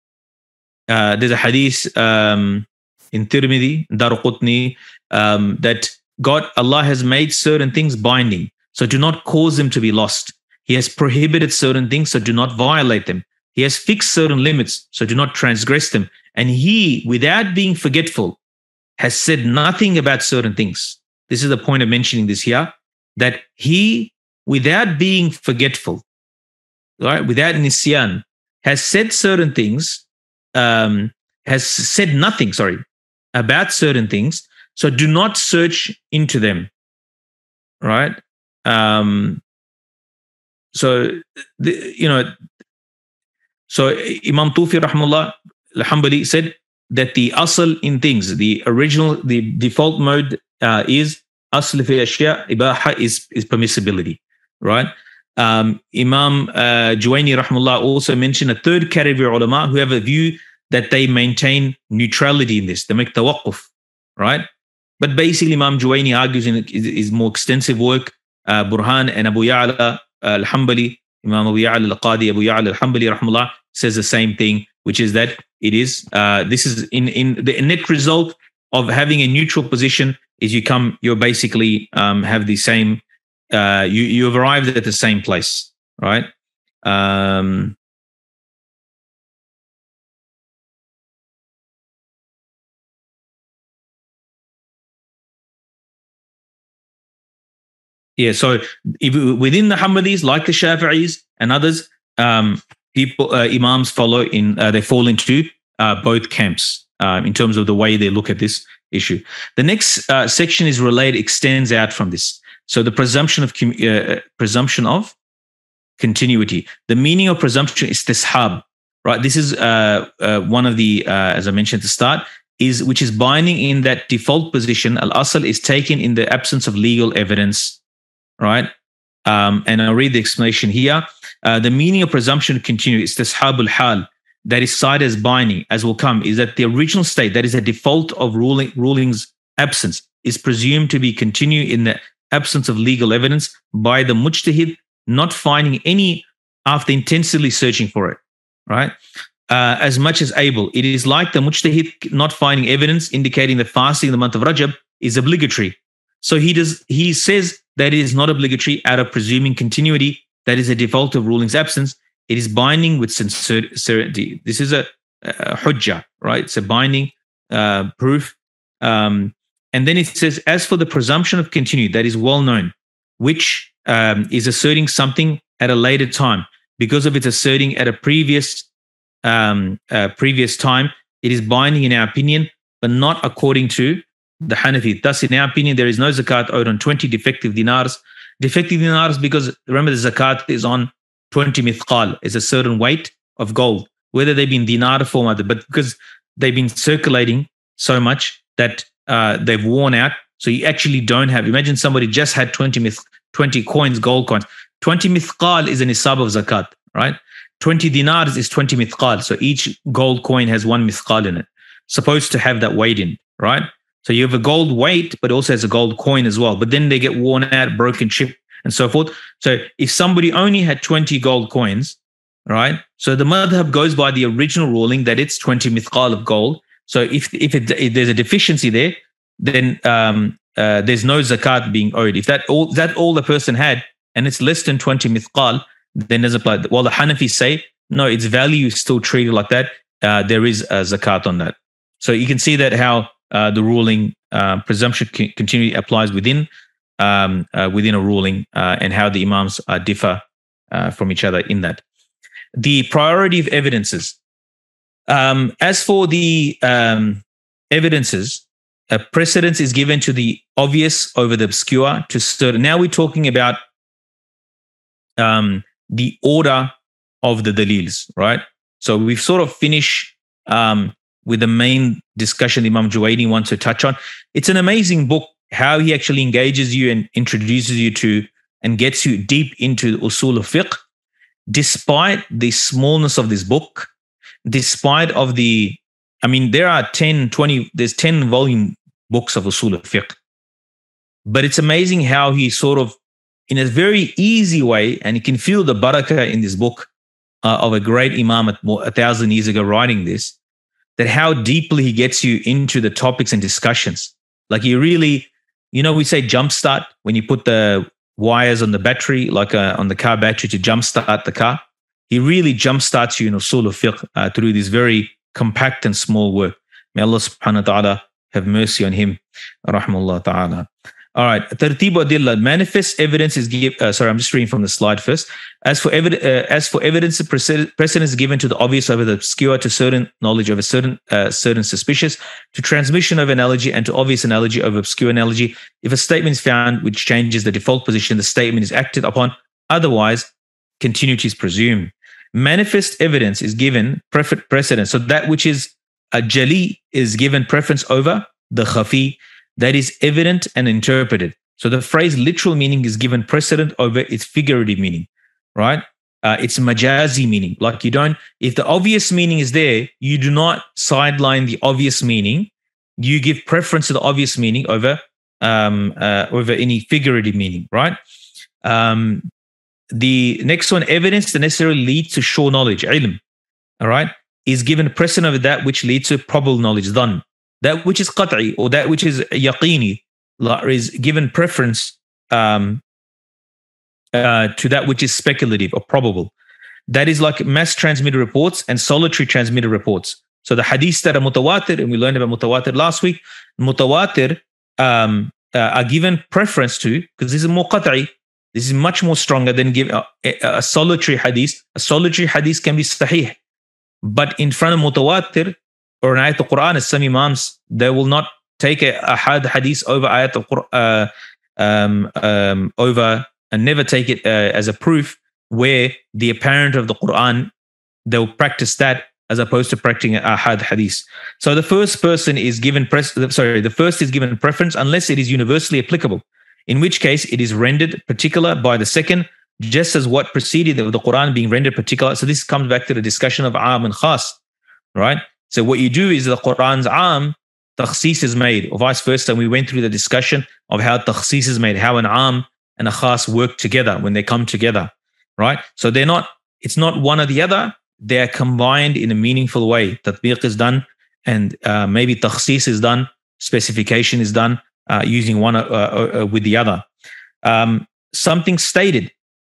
uh, there's a hadith um, in Tirmidhi, Darqutni, um, that God, Allah has made certain things binding, so do not cause them to be lost. He has prohibited certain things, so do not violate them. He has fixed certain limits, so do not transgress them. And He, without being forgetful, has said nothing about certain things. This is the point of mentioning this here, that He, without being forgetful, right, without nisyan, has said certain things, um, has said nothing, sorry, about certain things, so do not search into them, right? Um, so, the, you know, so Imam Tufi rahimahullah al-Hanbali said that the asl in things, the original, the default mode uh, is asl fi ashya ibaha, is, is permissibility, right? Um, Imam uh, Juwayni rahimahullah also mentioned a third category of ulama who have a view that they maintain neutrality in this, they make tawaqquf, right? But basically Imam Juwayni argues in his more extensive work, uh, Burhan and Abu Ya'la uh, al-Hanbali, Imam Abu Ya'la al-Qadi, Abu Ya'la al-Hanbali rahimahullah says the same thing, which is that it is, uh, this is in, in the net result of having a neutral position is you come, you're basically um, have the same, uh, you, you have arrived at the same place, right? Um, Yeah, so if, within the Hanbalis, like the Shafi'is and others, um, people, uh, imams follow in, uh, they fall into uh, both camps uh, in terms of the way they look at this issue. The next uh, section is related, extends out from this. So the presumption of uh, presumption of continuity. The meaning of presumption is istishab, right? This is uh, uh, one of the, uh, as I mentioned at the start, is which is binding in that default position. Al-asl is taken in the absence of legal evidence. Right, um, and I'll read the explanation here. Uh, the meaning of presumption to continue is tishabul hal, that is cited as binding, as will come, is that the original state, that is a default of ruling rulings absence, is presumed to be continue in the absence of legal evidence by the mujtahid not finding any after intensively searching for it. Right, uh, as much as able, it is like the mujtahid not finding evidence indicating that fasting in the month of Rajab is obligatory. So he does. He says that it is not obligatory out of presuming continuity. That is a default of rulings absence. It is binding with sincerity. This is a, a hujjah, right? It's a binding uh, proof. Um, and then it says, as for the presumption of continuity, that is well known, which um, is asserting something at a later time because of its asserting at a previous um, uh, previous time. It is binding in our opinion, but not according to the Hanafi. Thus, in our opinion, there is no zakat owed on twenty defective dinars. Defective dinars, because remember, the zakat is on twenty mithqal, is a certain weight of gold, whether they've been dinar form or other, but because they've been circulating so much that uh, they've worn out. So you actually don't have, imagine somebody just had twenty, mith, twenty coins, gold coins. twenty mithqal is an nisab of zakat, right? twenty dinars is twenty mithqal. So each gold coin has one mithqal in it, supposed to have that weight in, right? So you have a gold weight, but also has a gold coin as well. But then they get worn out, broken, chipped, and so forth. So if somebody only had twenty gold coins, right? So the madhab goes by the original ruling that it's twenty mithqal of gold. So if if, it, if there's a deficiency there, then um, uh, there's no zakat being owed. If that all that all the person had and it's less than twenty mithqal, then doesn't apply. While the Hanafis say no, its value is still treated like that. Uh, there is a zakat on that. So you can see that how uh, the ruling uh, presumption c- continually applies within um, uh, within a ruling uh, and how the imams uh, differ uh, from each other in that. The priority of evidences. Um, as for the um, evidences, a precedence is given to the obvious over the obscure. To certain. Now we're talking about um, the order of the dalils, right? So we've sort of finished um, with the main discussion Imam Juwayni wants to touch on. It's an amazing book, how he actually engages you and introduces you to and gets you deep into usul of fiqh. Despite the smallness of this book, despite of the, I mean, there are ten, twenty, there's ten volume books of usul of fiqh. But it's amazing how he sort of, in a very easy way, and you can feel the barakah in this book uh, of a great imam at more, a thousand years ago writing this, that how deeply he gets you into the topics and discussions. Like he really, you know, we say jumpstart when you put the wires on the battery, like uh, on the car battery to jumpstart the car. He really jumpstarts you in usul of fiqh uh, through this very compact and small work. May Allah subhanahu wa ta'ala have mercy on him. Rahmullah ta'ala. All right. Tartib adillah. Manifest evidence is given. Uh, sorry, I'm just reading from the slide first. As for, evid- uh, as for evidence, the precedence is given to the obvious over the obscure, to certain knowledge over certain uh, certain suspicious, to transmission of analogy, and to obvious analogy over obscure analogy. If a statement is found which changes the default position, the statement is acted upon. Otherwise, continuity is presumed. Manifest evidence is given prefer- precedence. So that which is a jali is given preference over the khafi, that is evident and interpreted. So the phrase literal meaning is given precedent over its figurative meaning, right? Uh, it's majazi meaning. Like you don't, if the obvious meaning is there, you do not sideline the obvious meaning. You give preference to the obvious meaning over um, uh, over any figurative meaning, right? Um, the next one, evidence that necessarily leads to sure knowledge, ilm, all right, is given precedent over that which leads to probable knowledge, dhan. That which is qat'i or that which is yaqini is given preference um, uh, to that which is speculative or probable. That is like mass transmitted reports and solitary transmitted reports. So the hadiths that are mutawatir, and we learned about mutawatir last week, mutawatir um, uh, are given preference to, because this is more qat'i. This is much more stronger than give a, a, a solitary hadith. A solitary hadith can be sahih, but in front of mutawatir, or an ayat al-Quran, as some imams, they will not take a ahad hadith over ayat al-Quran, uh, um, um, over, and never take it uh, as a proof where the apparent of the Quran, they'll practice that as opposed to practicing ahad hadith. So the first person is given, pres- sorry, the first is given preference unless it is universally applicable, in which case it is rendered particular by the second, just as what preceded the Quran being rendered particular. So this comes back to the discussion of aam and khas, right? So what you do is the Quran's aam, takhsis is made, or vice versa. And we went through the discussion of how takhsis is made, how an aam and a khas work together when they come together, right? So they're not, it's not one or the other. They are combined in a meaningful way. Tatbiq is done, and uh, maybe takhsis is done, specification is done uh, using one uh, uh, with the other. Um, something stated,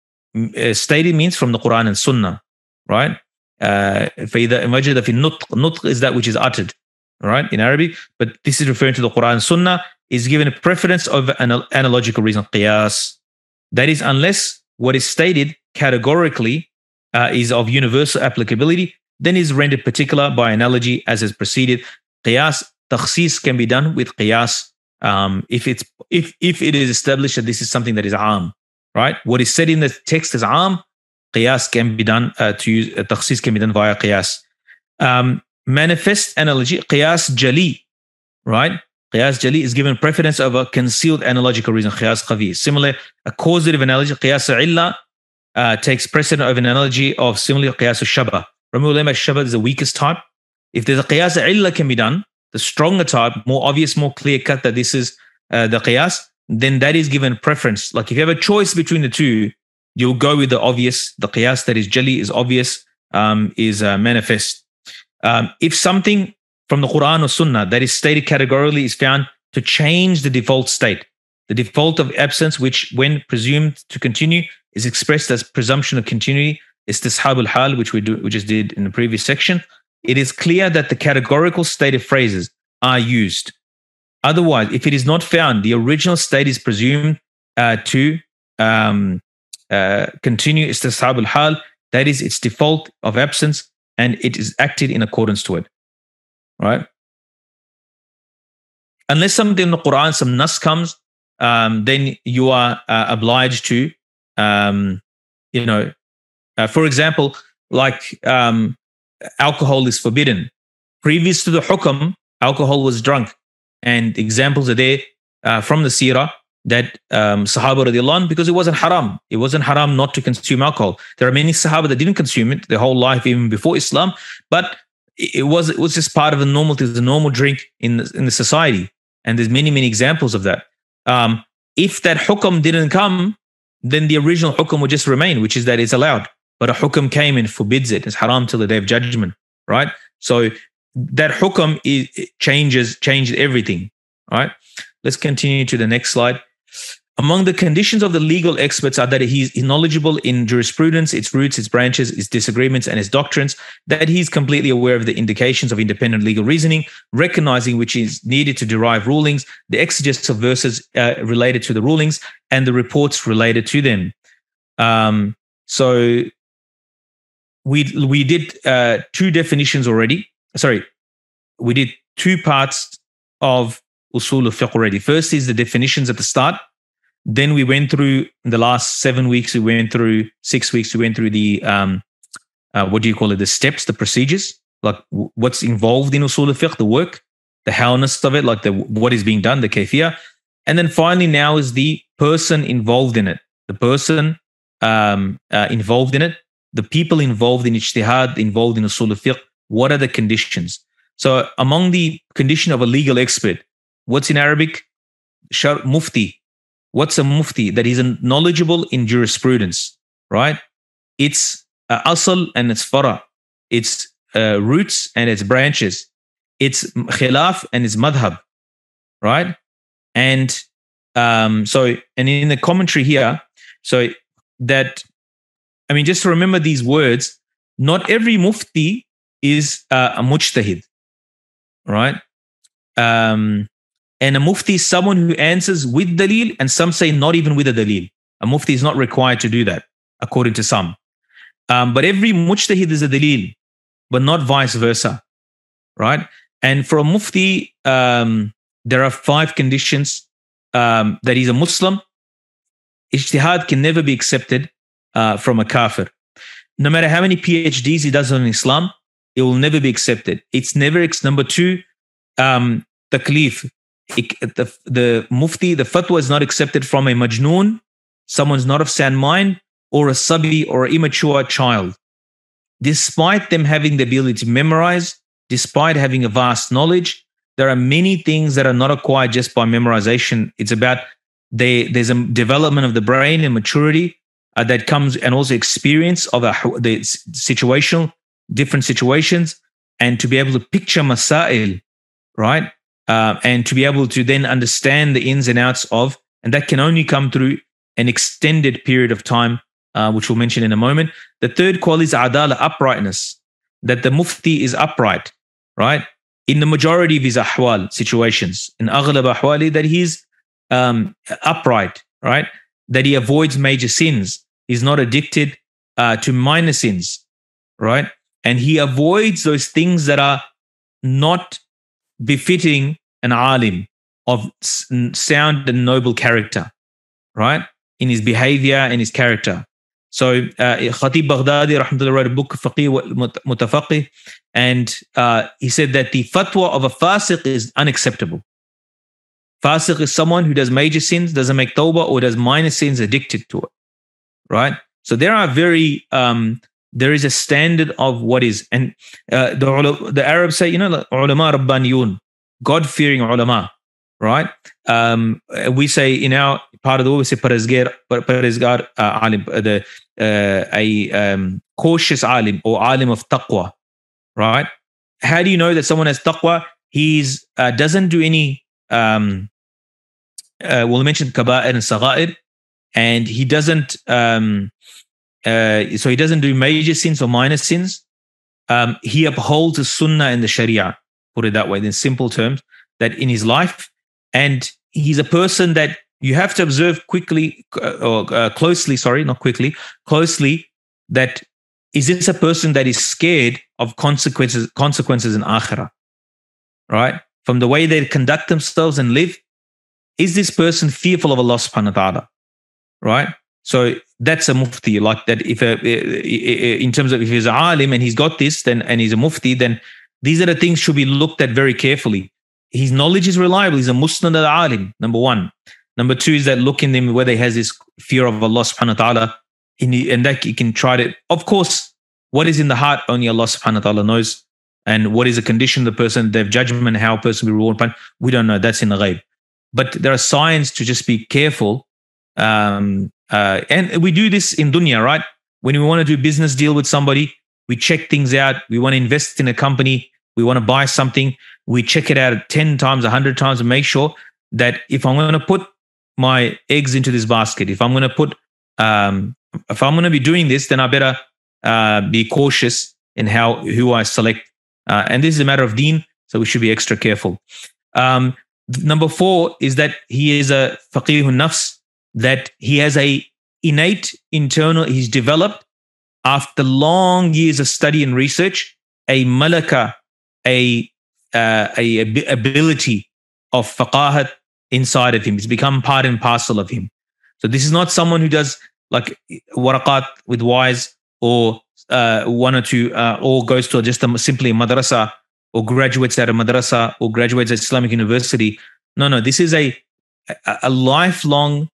uh, stated means from the Quran and Sunnah, right? Uh, فَإِذَا وَجَدَ فِي النُّطْقِ Nutq is that which is uttered, right, in Arabic, but this is referring to the Quran and Sunnah, is given a preference over an analogical reason, qiyas. That is, unless what is stated categorically uh, is of universal applicability, then is rendered particular by analogy as has preceded. Qiyas, takhsis can be done with qiyas um, if it's if if it is established that this is something that is aam, right? What is said in the text is aam. Qiyas can be done uh, to use uh, takhsis can be done via qiyas. Um, manifest analogy, qiyas jali, right? Qiyas jali is given preference over concealed analogical reason, qiyas khafi. Similar, a causative analogy, qiyas illa, uh, takes precedent over an analogy of similar qiyas shabah. Remember, shabah is the weakest type. If there's a qiyas illa can be done, the stronger type, more obvious, more clear cut that this is uh, the qiyas, then that is given preference. Like if you have a choice between the two, you'll go with the obvious. The qiyas that is jali is obvious, um, is uh, manifest. Um, if something from the Quran or Sunnah that is stated categorically is found to change the default state. The default of absence, which when presumed to continue, is expressed as presumption of continuity, istishab al-hal, which we, do, we just did in the previous section. It is clear that the categorical stated phrases are used. Otherwise, if it is not found, the original state is presumed uh, to um, uh, continue istishab al-hal, that is its default of absence, and it is acted in accordance to it. Right? Unless something in the Quran, some nas comes, um, then you are uh, obliged to, um, you know, uh, for example, like um, alcohol is forbidden. Previous to the hukam, alcohol was drunk. And examples are there uh, from the seerah that um, Sahaba radiallahu anh, because it wasn't haram. It wasn't haram not to consume alcohol. There are many Sahaba that didn't consume it their whole life, even before Islam, but it was it was just part of the normal, the normal drink in the, in the society. And there's many, many examples of that. Um, if that hukam didn't come, then the original hukam would just remain, which is that it's allowed. But a hukam came and forbids it. It's haram till the day of judgment, right? So that hukam is, changes, changed everything, right? Let's continue to the next slide. Among the conditions of the legal experts are that he's knowledgeable in jurisprudence, its roots, its branches, its disagreements, and its doctrines, that he's completely aware of the indications of independent legal reasoning, recognizing which is needed to derive rulings, the exegesis of verses uh, related to the rulings, and the reports related to them. Um, so we, we did uh, two definitions already. Sorry, we did two parts of usul al-fiqh already. First is the definitions at the start. Then we went through, in the last seven weeks, we went through, six weeks, we went through the, um, uh, what do you call it, the steps, the procedures, like w- what's involved in usul al-fiqh, the work, the howness of it, like the what is being done, the kayfiyah. And then finally now is the person involved in it, the person um, uh, involved in it, the people involved in ijtihad, involved in usul al-fiqh, what are the conditions? So among the condition of a legal expert, what's in Arabic? Shar mufti. What's a mufti? That he's knowledgeable in jurisprudence, right? It's uh, asl and it's fara. It's uh, roots and its branches. It's khilaf and it's madhab, right? And um, so, and in the commentary here, so that, I mean, just to remember these words, not every mufti is uh, a mujtahid, right? Um, And a mufti is someone who answers with dalil, and some say not even with a dalil. A mufti is not required to do that, according to some. Um, but every mujtahid is a dalil, but not vice versa, right? And for a mufti, um, there are five conditions um, that he's a Muslim. Ijtihad can never be accepted uh, from a kafir. No matter how many PhDs he does on Islam, it will never be accepted. It's never, it's number two, um, taklif. It, the, the mufti, the fatwa is not accepted from a majnoon, someone's not of sound mind, or a sabi or immature child. Despite them having the ability to memorize, despite having a vast knowledge, there are many things that are not acquired just by memorization. It's about they, there's a development of the brain and maturity uh, that comes, and also experience of a, the situational, different situations, and to be able to picture masail, right? Uh, and to be able to then understand the ins and outs of, and that can only come through an extended period of time, uh, which we'll mention in a moment. The third quality is adala, uprightness, that the mufti is upright, right? In the majority of his ahwal, situations, in aghlab ahwali, that he's um, upright, right? That he avoids major sins. He's not addicted uh, to minor sins, right? And he avoids those things that are not befitting an alim of sound and noble character, right? In his behavior and his character. So uh, Khatib Baghdadi rahmatullah wrote a book, Faqih wa Mutafaqih, and uh, he said that the fatwa of a fasiq is unacceptable. Fasiq is someone who does major sins, doesn't make tawbah, or does minor sins, addicted to it, right? So there are very, um, there is a standard of what is, and uh, the, the Arabs say, you know, ulama rabbaniyun, God-fearing ulama, right? Um, we say in our part of the world, we say parezgar, parezgar uh, alim, the uh, a um, cautious alim or alim of taqwa, right? how do you know that someone has taqwa? He's uh, doesn't do any, um, uh, we'll mention kaba'ir and sagha'ir, and he doesn't, um, uh, so he doesn't do major sins or minor sins. Um, he upholds the sunnah and the sharia, put it that way, in simple terms, that in his life. And he's a person that you have to observe quickly, uh, or uh, closely, sorry, not quickly, closely, that is this a person that is scared of consequences, consequences in akhirah, right? From the way they conduct themselves and live, is this person fearful of Allah subhanahu wa ta'ala, right? So that's a mufti, like that. If a, in terms of if he's a alim and he's got this, then and he's a mufti, then these are the things should be looked at very carefully. His knowledge is reliable. He's a musnad al-alim, number one. Number two is that look in him whether he has this fear of Allah subhanahu wa ta'ala, and that he can try to, of course, what is in the heart, only Allah subhanahu wa ta'ala knows. And what is the condition of the person, their judgment, how a person will be rewarded upon, we don't know. That's in the ghaib. But there are signs to just be careful. Um, uh, and we do this in dunya, right? When we want to do business deal with somebody, we check things out. We want to invest in a company. We want to buy something. We check it out ten times, one hundred times, and make sure that if I'm going to put my eggs into this basket, if I'm going to put, um, if I'm going to be doing this, then I better uh, be cautious in how who I select. Uh, and this is a matter of deen, so we should be extra careful. Um, number four is that he is a faqihun nafs, that he has a innate internal, he's developed after long years of study and research, a malaka, a, uh, a ability of faqahat inside of him. It's become part and parcel of him. So this is not someone who does like waraqat with wise, or uh, one or two, uh, or goes to just a, simply a madrasa, or graduates at a madrasa, or graduates at Islamic university. No, no, this is a, a, a lifelong,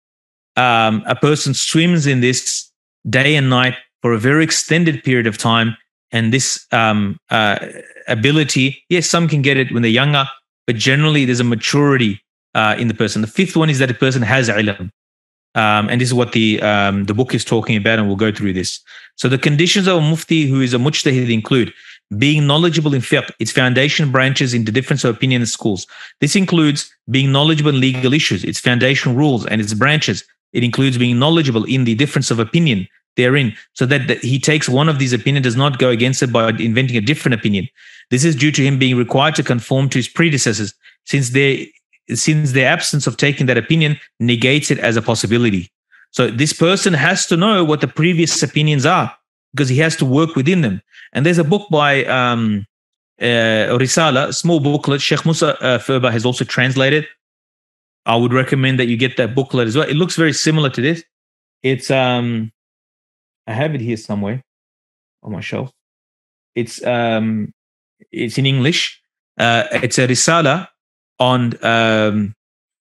um, a person swims in this day and night for a very extended period of time. And this um, uh, ability, yes, some can get it when they're younger, but generally there's a maturity uh, in the person. The fifth one is that the person has ilm. Um, and this is what the um, the book is talking about, and we'll go through this. So the conditions of a mufti who is a mujtahid include being knowledgeable in fiqh, its foundation branches into difference of opinion in schools. This includes being knowledgeable in legal issues, its foundation rules and its branches. It includes being knowledgeable in the difference of opinion therein, so that, that he takes one of these opinions, does not go against it by inventing a different opinion. This is due to him being required to conform to his predecessors, since they since the absence of taking that opinion negates it as a possibility. So this person has to know what the previous opinions are, because he has to work within them. And there's a book by um, uh, Risala, a small booklet. Sheikh Musa uh, Ferba has also translated. I would recommend that you get that booklet as well. It looks very similar to this. It's, um, I have it here somewhere on my shelf. It's, um, it's in English. Uh, it's a Risala on um,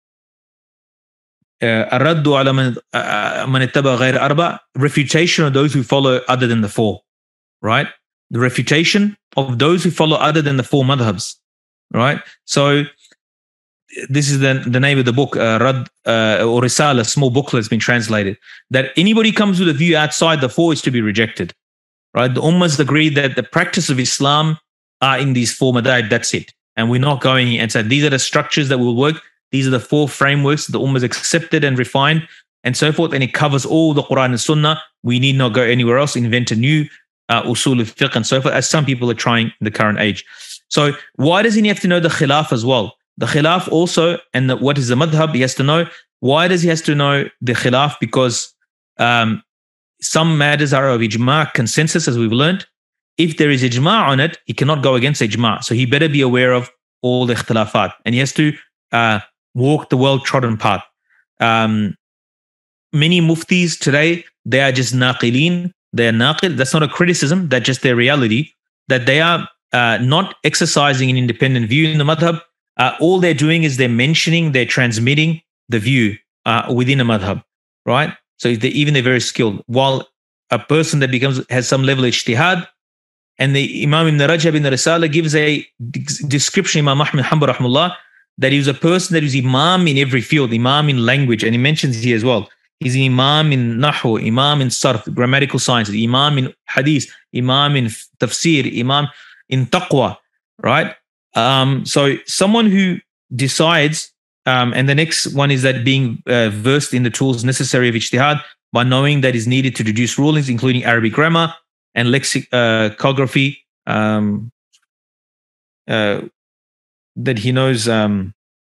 الرد على من من اتبع غير أربع, refutation of those who follow other than the four, right? The refutation of those who follow other than the four madhabs, right? So this is the, the name of the book, uh, Rad uh, or Risala, a small booklet has been translated, that anybody comes with a view outside the four is to be rejected, right? The Ummahs agree that the practice of Islam are in these four madhab, that's it. And we're not going and say, these are the structures that will work. These are the four frameworks the Ummah has accepted and refined and so forth. And it covers all the Quran and Sunnah. We need not go anywhere else, invent a new uh, usul of fiqh and so forth, as some people are trying in the current age. So why does he have to know the khilaf as well? The khilaf also, and the, what is the madhab, he has to know. Why does he has to know the khilaf? Because um, some matters are of ijma', consensus, as we've learned. If there is ijma' on it, he cannot go against ijma'. So he better be aware of all the ikhtilafat. And he has to uh, walk the well-trodden path. Um, many muftis today, they are just naqilin. They are naqil. That's not a criticism. That's just their reality. That they are uh, not exercising an independent view in the madhab. Uh, all they're doing is they're mentioning, they're transmitting the view uh, within a madhab, right? So they, even they're very skilled. While a person that becomes has some level of ijtihad, and the Imam Ibn Rajab in the Risala gives a description, Imam Ahmad Hanbal rahimahullah, that he was a person that was imam in every field, imam in language, and he mentions here as well. He's an imam in nahu, imam in sarf, grammatical sciences, imam in hadith, imam in tafsir, imam in taqwa, right? Um, so someone who decides, um, and the next one is that being uh, versed in the tools necessary of ijtihad by knowing that is needed to deduce rulings, including Arabic grammar and lexicography, um, uh, that he knows um,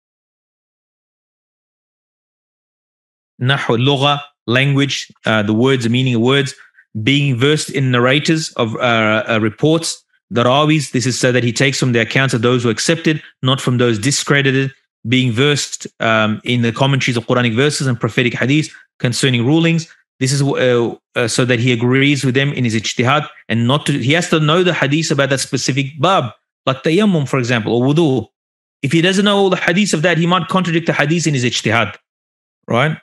nahw, lugha, language, uh, the words, the meaning of words, being versed in narrators of uh, uh, reports, the rawis. This is so that he takes from the accounts of those who accepted, not from those discredited. Being versed um, in the commentaries of Quranic verses and prophetic hadith concerning rulings. This is uh, uh, so that he agrees with them in his ijtihad, and not to, he has to know the hadith about that specific bab, like tayammum, for example, or wudu. If he doesn't know all the hadith of that, he might contradict the hadith in his ijtihad, right?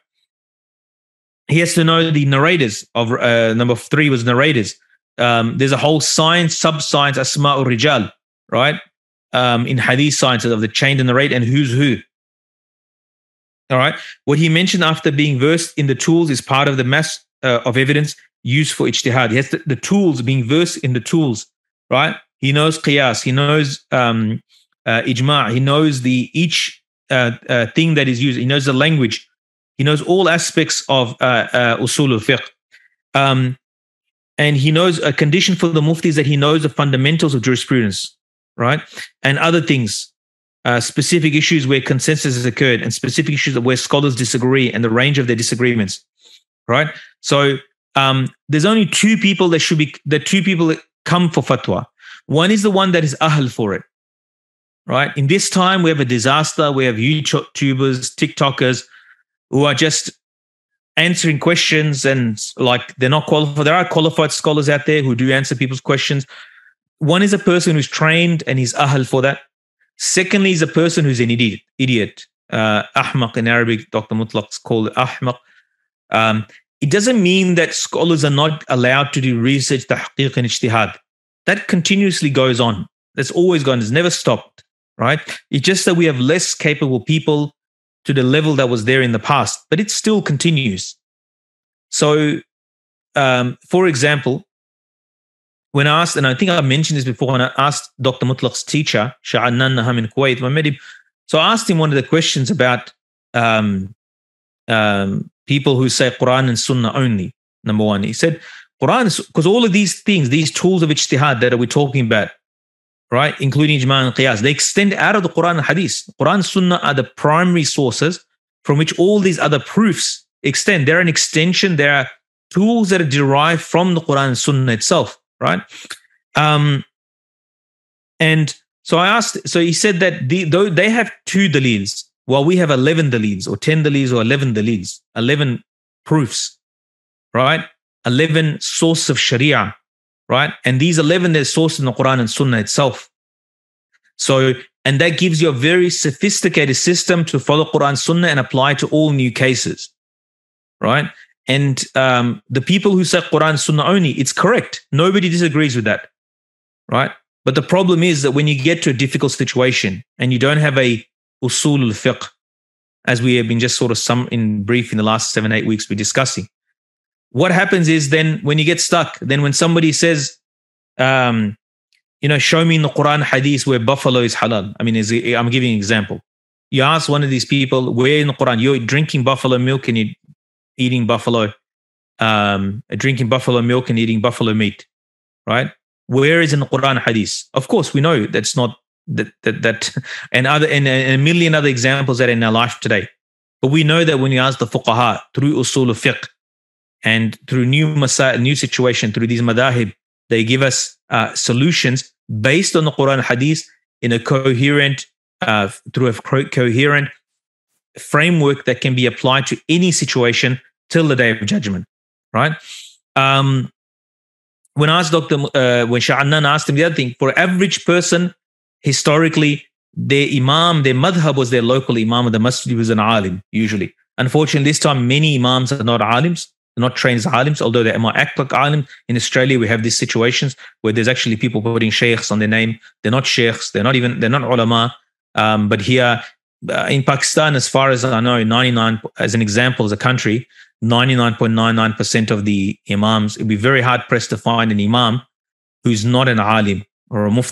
He has to know the narrators of uh, number three was narrators. Um, there's a whole science, sub-science, asma'ur rijal, right? Um, in hadith sciences of the chain to narrate and who's who. All right. What he mentioned after being versed in the tools is part of the mass uh, of evidence used for ijtihad. He has the, the tools, being versed in the tools, right? He knows qiyas, he knows um, uh, ijma', he knows the each uh, uh, thing that is used, he knows the language, he knows all aspects of uh, uh, usul al-fiqh. Um, and he knows a condition for the mufti is that he knows the fundamentals of jurisprudence, right? And other things. Uh, specific issues where consensus has occurred and specific issues where scholars disagree and the range of their disagreements, right? So um, there's only two people that should be, the two people that come for fatwa. One is the one that is ahl for it, right? In this time, we have a disaster. We have YouTubers, TikTokers who are just answering questions and like they're not qualified. There are qualified scholars out there who do answer people's questions. One is a person who's trained and he's ahl for that. Secondly, is a person who's an idiot. Idiot. Uh, ahmaq in Arabic, Doctor Mutlaq called ahmaq. Um, it doesn't mean that scholars are not allowed to do research, tahqiq and ijtihad. That continuously goes on. That's always gone. It's never stopped, right? It's just that we have less capable people to the level that was there in the past, but it still continues. So, um, for example, when I asked, and I think I mentioned this before, when I asked Doctor Mutlaq's teacher, Sha'annan Naham in Kuwait, when I met him, so I asked him one of the questions about um, um, people who say Quran and Sunnah only, number one. He said, Quran, because all of these things, these tools of ijtihad that we're talking about, right, including ijma' and qiyas, they extend out of the Quran and hadith. Quran and Sunnah are the primary sources from which all these other proofs extend. They're an extension, they are tools that are derived from the Quran and Sunnah itself. Right. Um, and so I asked, so he said that the, though they have two dalils, while we have eleven dalils or ten dalils or eleven dalils, eleven proofs, right? eleven sources of Sharia, right? And these eleven, they're sourced in the Quran and Sunnah itself. So, and that gives you a very sophisticated system to follow Quran, Sunnah and apply to all new cases, right? And um, the people who say Quran Sunnah only, it's correct. Nobody disagrees with that, right? But the problem is that when you get to a difficult situation and you don't have a usul al-fiqh, as we have been just sort of some in brief in the last seven, eight weeks we're discussing, what happens is then when you get stuck, then when somebody says, um, you know, show me in the Quran hadith where buffalo is halal. I mean, is, I'm giving an example. You ask one of these people, where in the Quran, you're drinking buffalo milk and you eating buffalo, um, drinking buffalo milk and eating buffalo meat, right? Where is in the Quran hadith? Of course, we know that's not that that that, and other and, and a million other examples that are in our life today. But we know that when you ask the fuqaha through usul al-fiqh and through new masa, new situation, through these madahib, they give us uh, solutions based on the Quran hadith in a coherent, uh, through a co- coherent. framework that can be applied to any situation till the day of judgment, right? Um, when I asked Doctor Uh, when Sha'annan asked him the other thing, for average person, historically, their imam, their madhab was their local imam of the masjid, was an alim, usually. Unfortunately, this time, many imams are not alims, they're not trained as alims, although they might act like alim. In Australia, we have these situations where there's actually people putting sheikhs on their name. They're not sheikhs, they're not even, they're not ulama. Um, but here, Uh, in Pakistan, as far as I know, ninety-nine, as an example, as a country, ninety-nine point nine nine percent of the imams, it'd be very hard pressed to find an imam who's not an alim or a mufti.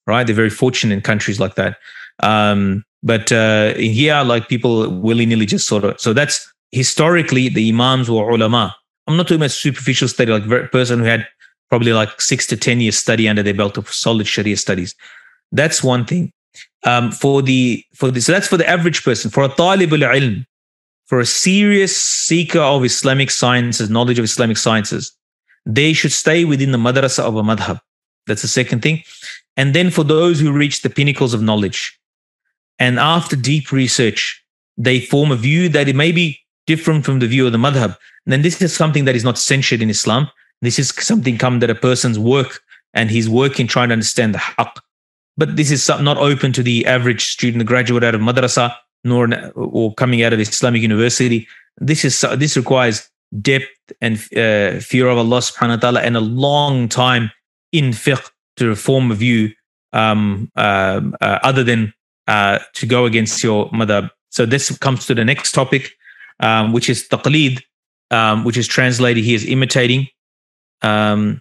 right? They're very fortunate in countries like that. Um, but uh, in here, like people willy-nilly just sort of, so that's historically the imams were ulama. I'm not talking about superficial study, like a person who had probably like six to ten years study under their belt of solid Sharia studies. That's one thing. Um, for the, for the, so that's for the average person. For a talib al-ilm, for a serious seeker of Islamic sciences, knowledge of Islamic sciences, they should stay within the madrasa of a madhab. That's the second thing. And then for those who reach the pinnacles of knowledge, and after deep research, they form a view that it may be different from the view of the madhab. And then this is something that is not censured in Islam. This is something come that a person's work and his work in trying to understand the haqq. But this is not open to the average student, the graduate out of madrasa, nor or coming out of Islamic university. This is this requires depth and uh, fear of Allah subhanahu wa ta'ala and a long time in fiqh to form a view um, uh, uh, other than uh, to go against your madhab. So this comes to the next topic, um, which is taqleed, um, which is translated here as imitating. Um,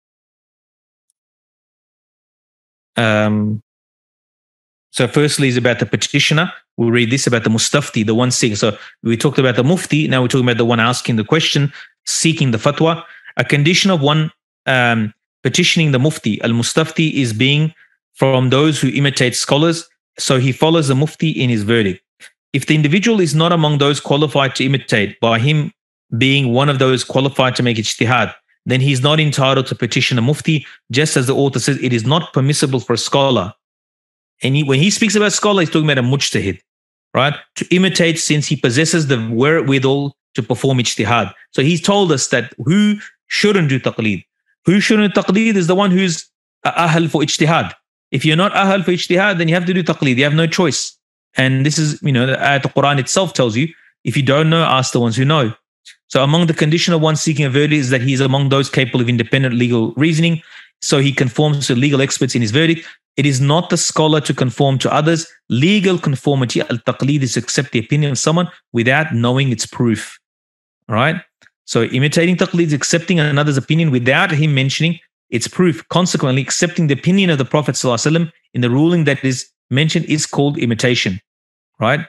um, so firstly is about the petitioner. We'll read this about the mustafti, the one seeking. So we talked about the mufti. Now we're talking about the one asking the question, seeking the fatwa. A condition of one um, petitioning the mufti, al-mustafti, is being from those who imitate scholars. So he follows the mufti in his verdict. If the individual is not among those qualified to imitate, by him being one of those qualified to make ijtihad, then he's not entitled to petition a mufti, just as the author says, it is not permissible for a scholar. And he, when he speaks about scholar, he's talking about a mujtahid, right? To imitate, since he possesses the wherewithal to perform ijtihad. So he's told us that who shouldn't do taqleed. Who shouldn't do taqleed is the one who's ahl for ijtihad. If you're not ahl for ijtihad, then you have to do taqleed. You have no choice. And this is, you know, the ayat of Quran itself tells you, if you don't know, ask the ones who know. So among the condition of one seeking a verdict is that he is among those capable of independent legal reasoning. So he conforms to legal experts in his verdict. It is not the scholar to conform to others. Legal conformity, al-taqleed, is to accept the opinion of someone without knowing its proof. All right? So imitating taqleed is accepting another's opinion without him mentioning its proof. Consequently, accepting the opinion of the Prophet ﷺ in the ruling that is mentioned is called imitation. Right?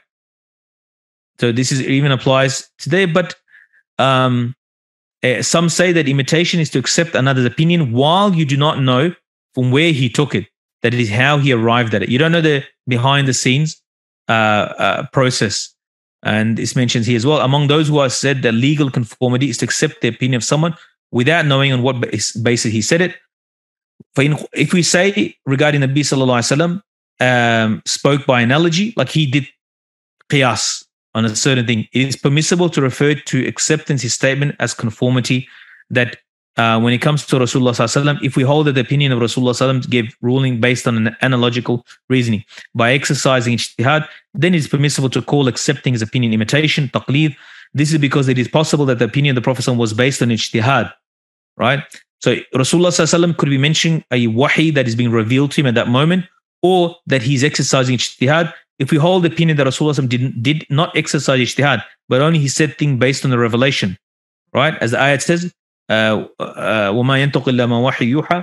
So this is even applies today, but um, uh, some say that imitation is to accept another's opinion while you do not know from where he took it. That is how he arrived at it. You don't know the behind the scenes uh, uh, process. And this mentions here as well. Among those who have said that legal conformity is to accept the opinion of someone without knowing on what basis he said it. For in, if we say regarding Nabi Sallallahu Alaihi Wasallam um, spoke by analogy, like he did qiyas on a certain thing, it is permissible to refer to acceptance his statement as conformity. That Uh, when it comes to Rasulullah Sallallahu Alaihi Wasallam, if we hold that the opinion of Rasulullah Sallallahu Alaihi Wasallam gave ruling based on an analogical reasoning by exercising ijtihad, then it is permissible to call accepting his opinion imitation, taqleed. This is because it is possible that the opinion of the Prophet was based on ijtihad, right? So Rasulullah Sallallahu Alaihi Wasallam could be mentioning a wahi that is being revealed to him at that moment, or that he's exercising ijtihad. If we hold the opinion that Rasulullah Sallallahu Alaihi Wasallam did, did not exercise ijtihad, but only he said things based on the revelation, right? As the ayat says, وَمَا يَنْتَقِ إِلَّا مَا وَحْيُ يُوحَى,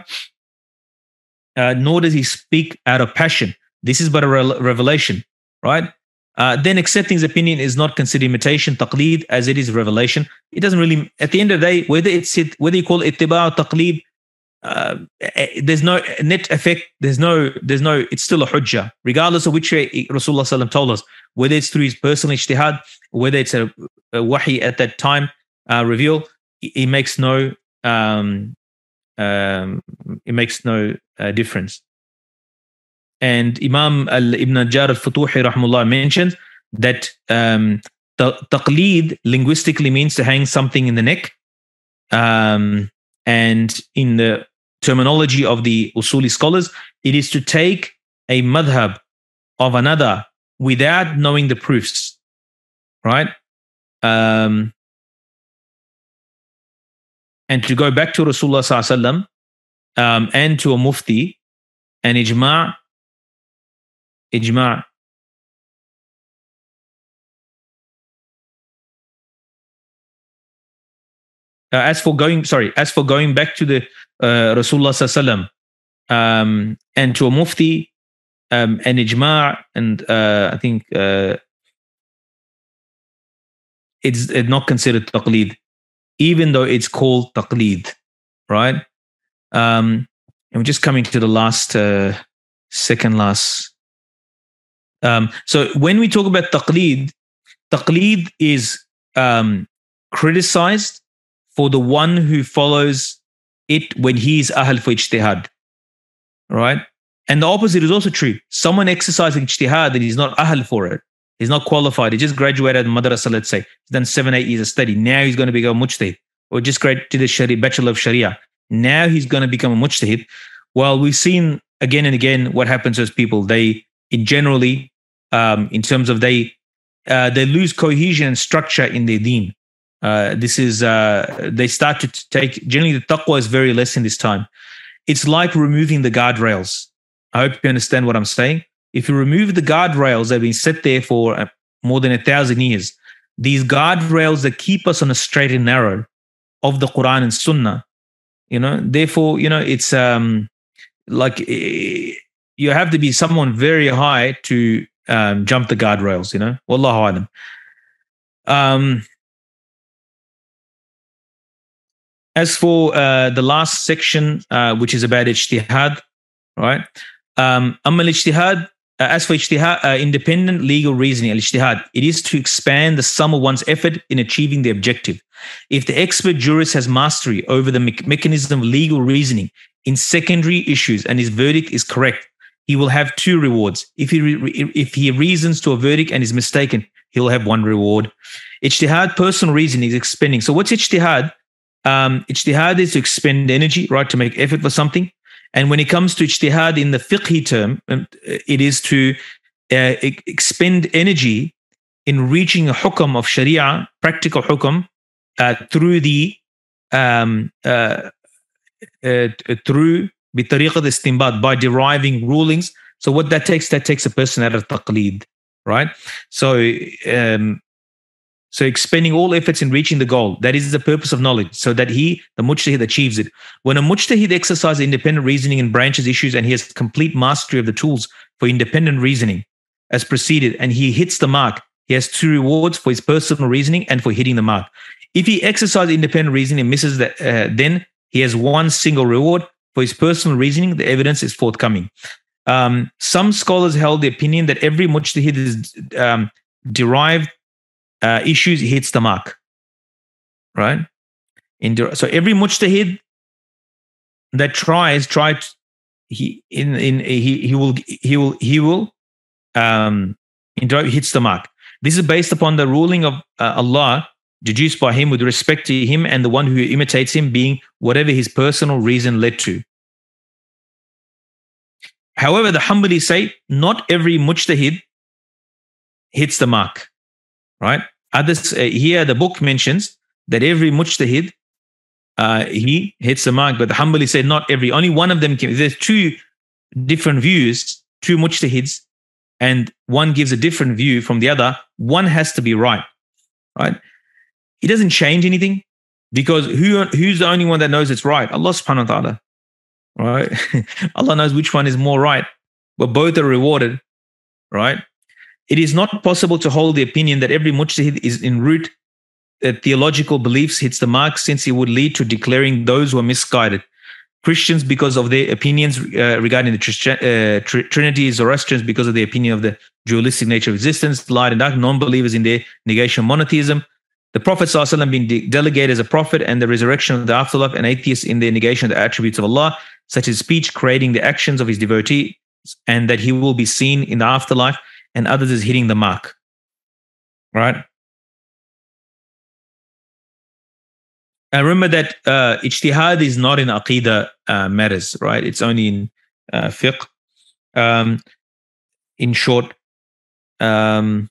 nor does he speak out of passion. This is but a re- revelation, right? Uh, then accepting his opinion is not considered imitation, taqleed, as it is revelation. It doesn't really, at the end of the day, whether it's it, whether you call it ittiba' or taqleed, uh, there's no net effect. There's no, there's no, it's still a hujjah, regardless of which way Rasulullah Sallallahu Alaihi Wasallam told us, whether it's through his personal ijtihad, whether it's a, a wahi at that time uh, reveal. It makes no um, um, it makes no uh, difference. And Imam al Ibn Najjar al-Futuhi rahimahullah mentions that um, taqleed linguistically means to hang something in the neck, um, and in the terminology of the usuli scholars, it is to take a madhab of another without knowing the proofs, right? Um, And to go back to Rasulullah Sallallahu Alaihi Wasallam um, and to a mufti and ijma', ijma'. Uh, as for going, sorry, as for going back to the uh, Rasulullah Sallallahu Alaihi Wasallam um, and to a mufti, um, an ijma', and uh, I think uh, it's not considered taqleed, even though it's called taqleed, right? Um, and we're just coming to the last, uh, second last. Um, so when we talk about taqleed, taqleed is um, criticized for the one who follows it when he is ahl for ijtihad, right? And the opposite is also true. Someone exercising ijtihad and he's not ahl for it. He's not qualified. He just graduated madrasa, let's say. He's done seven, eight years of study. Now he's going to become a mujtahid. Or just graduated the Sharia, Bachelor of Sharia. Now he's going to become a mujtahid. Well, we've seen again and again what happens to those people. They, in generally, um, in terms of they, uh, they lose cohesion and structure in their deen. Uh, this is, uh, they start to take, generally the taqwa is very less in this time. It's like removing the guardrails. I hope you understand what I'm saying. If you remove the guardrails that have been set there for uh, more than a thousand years, these guardrails that keep us on a straight and narrow of the Quran and Sunnah, you know, therefore, you know, it's um, like eh, you have to be someone very high to um, jump the guardrails, you know. Wallahu alam. Um, as for uh, the last section, uh, which is about ijtihad, right? Um, Amma al-ijtihad, Uh, as for ijtihad, uh, independent legal reasoning, al-ijtihad, it is to expand the sum of one's effort in achieving the objective. If the expert jurist has mastery over the me- mechanism of legal reasoning in secondary issues and his verdict is correct, he will have two rewards. If he re- if he reasons to a verdict and is mistaken, he'll have one reward. Ijtihad, personal reasoning, is expending. So what's ijtihad? Um, ijtihad is to expend energy, right, to make effort for something. And when it comes to ijtihad in the fiqhi term, it is to uh, expend energy in reaching a hukam of sharia, practical hukam, uh, through the, um, uh, uh, through bitariqat istinbat, by deriving rulings. So what that takes, that takes a person out of taqleed, right? So, um, So expending all efforts in reaching the goal. That is the purpose of knowledge, so that he, the mujtahid, achieves it. When a mujtahid exercises independent reasoning and branches issues and he has complete mastery of the tools for independent reasoning as preceded, and he hits the mark, he has two rewards for his personal reasoning and for hitting the mark. If he exercises independent reasoning and misses that, uh, then he has one single reward. For his personal reasoning, the evidence is forthcoming. Um, some scholars held the opinion that every mujtahid is um, derived Uh, issues hits the mark, right? In the, so every mujtahid that tries, try to, he in in he he will he will he will um hits the mark. This is based upon the ruling of uh, Allah deduced by him with respect to him and the one who imitates him being whatever his personal reason led to. However, the Hanbali say not every mujtahid hits the mark. Right? Others uh, here, the book mentions that every mujtahid uh, he hits the mark, but the Hanbali said not every. Only one of them can. There's two different views, two mujtahids, and one gives a different view from the other. One has to be right. Right? It doesn't change anything because who who's the only one that knows it's right? Allah subhanahu wa ta'ala. Right? Allah knows which one is more right, but both are rewarded. Right? It is not possible to hold the opinion that every mujtahid is en route that theological beliefs hits the mark, since it would lead to declaring those who are misguided Christians because of their opinions uh, regarding the Tr- uh, tr- Trinity, Zoroastrians because of their opinion of the dualistic nature of existence, light and dark, non-believers in their negation of monotheism. The Prophet ﷺ being de- delegated as a prophet and the resurrection of the afterlife, and atheists in their negation of the attributes of Allah, such as speech creating the actions of his devotee, and that he will be seen in the afterlife, and others is hitting the mark, right? And remember that uh, ijtihad is not in aqidah uh, matters, right? It's only in uh, fiqh. Um, in short, um,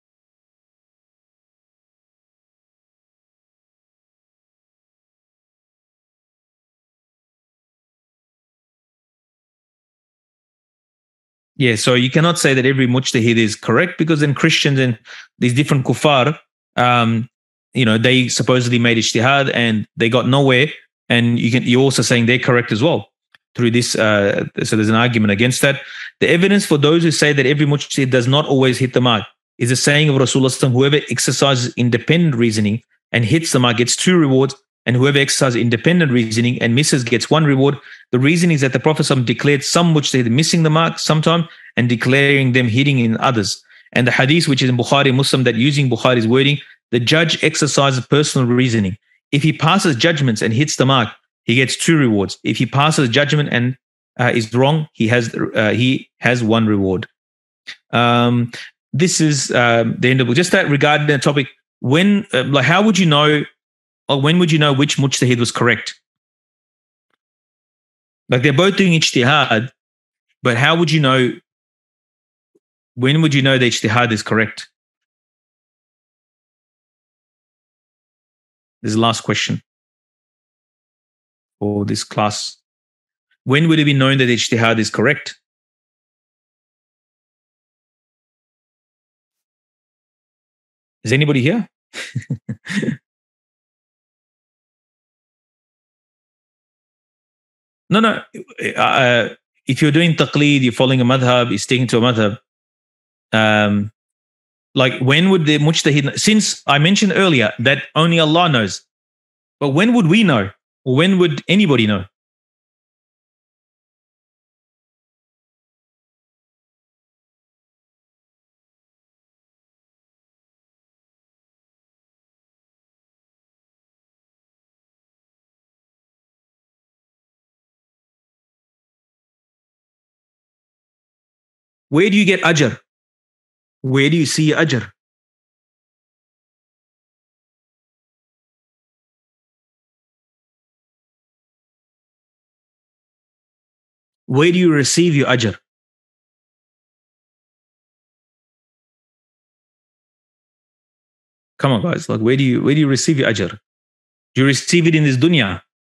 yeah, so you cannot say that every mujtahid is correct, because then Christians and these different kuffar, um, you know, they supposedly made ijtihad and they got nowhere, and you can, you're also saying they're correct as well. through this. Uh, so there's an argument against that. The evidence for those who say that every mujtahid does not always hit the mark is a saying of Rasulullah, whoever exercises independent reasoning and hits the mark gets two rewards, and whoever exercises independent reasoning and misses gets one reward. The reason is that the Prophet declared some mujtahid missing the mark sometime and declaring them hitting in others. And the hadith, which is in Bukhari Muslim, that using Bukhari's wording, the judge exercises personal reasoning. If he passes judgments and hits the mark, he gets two rewards. If he passes judgment and uh, is wrong, he has uh, he has one reward. Um, this is um, the end of it. Just that regarding the topic, when uh, like how would you know, or when would you know which mujtahid was correct? Like they're both doing ijtihad, but how would you know? When would you know the ijtihad is correct? This is the last question for this class. When would it be known that ijtihad is correct? Is anybody here? no, no. Uh, if you're doing taqleed, you're following a madhab, you're sticking to a madhab. Um, like when would the mujtahid, since I mentioned earlier that only Allah knows, but when would we know? Or when would anybody know? Where do you get ajr? Where do you see ajr? Where do you receive your ajr? Come on, guys. Like, where do you where do you receive your ajr? Do you receive it in this dunya?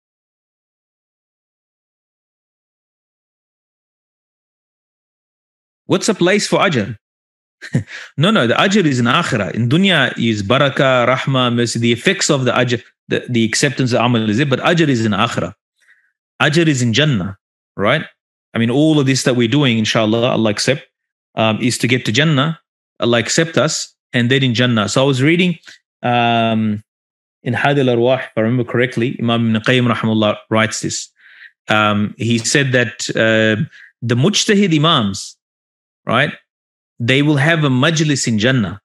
What's a place for ajr? no, no, the ajr is in akhirah. In dunya is barakah, rahmah, mercy. The effects of the ajr, the, the acceptance of amal is it, but ajr is in akhirah. Ajr is in Jannah, right? I mean, all of this that we're doing, inshallah, Allah accept, um, is to get to Jannah. Allah accept us, and then in Jannah. So I was reading um, in Hadi al-Arwah, if I remember correctly, Imam Ibn Qayyim rahimahullah writes this. Um, he said that uh, the mujtahid imams, right, they will have a majlis in Jannah.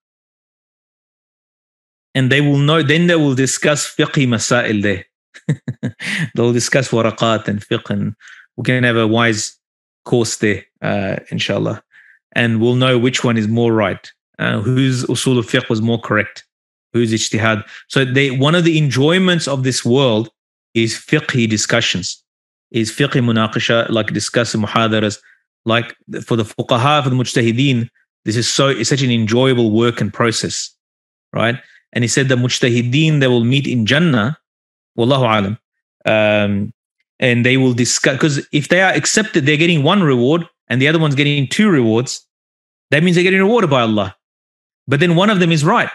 And they will know, then they will discuss fiqh masail there. They'll discuss waraqat and fiqh, and we can have a wise course there, uh, inshallah. And we'll know which one is more right, uh, whose usul of fiqh was more correct, whose ijtihad. So they, one of the enjoyments of this world is fiqh discussions, is fiqh munaqasha, like discussing muhadaras. Like for the fuqaha, for the mujtahideen, this is so, it's such an enjoyable work and process, right? And he said the mujtahideen, they will meet in Jannah, wallahu alam, um, and they will discuss, because if they are accepted, they're getting one reward and the other one's getting two rewards. That means they're getting rewarded by Allah. But then one of them is right.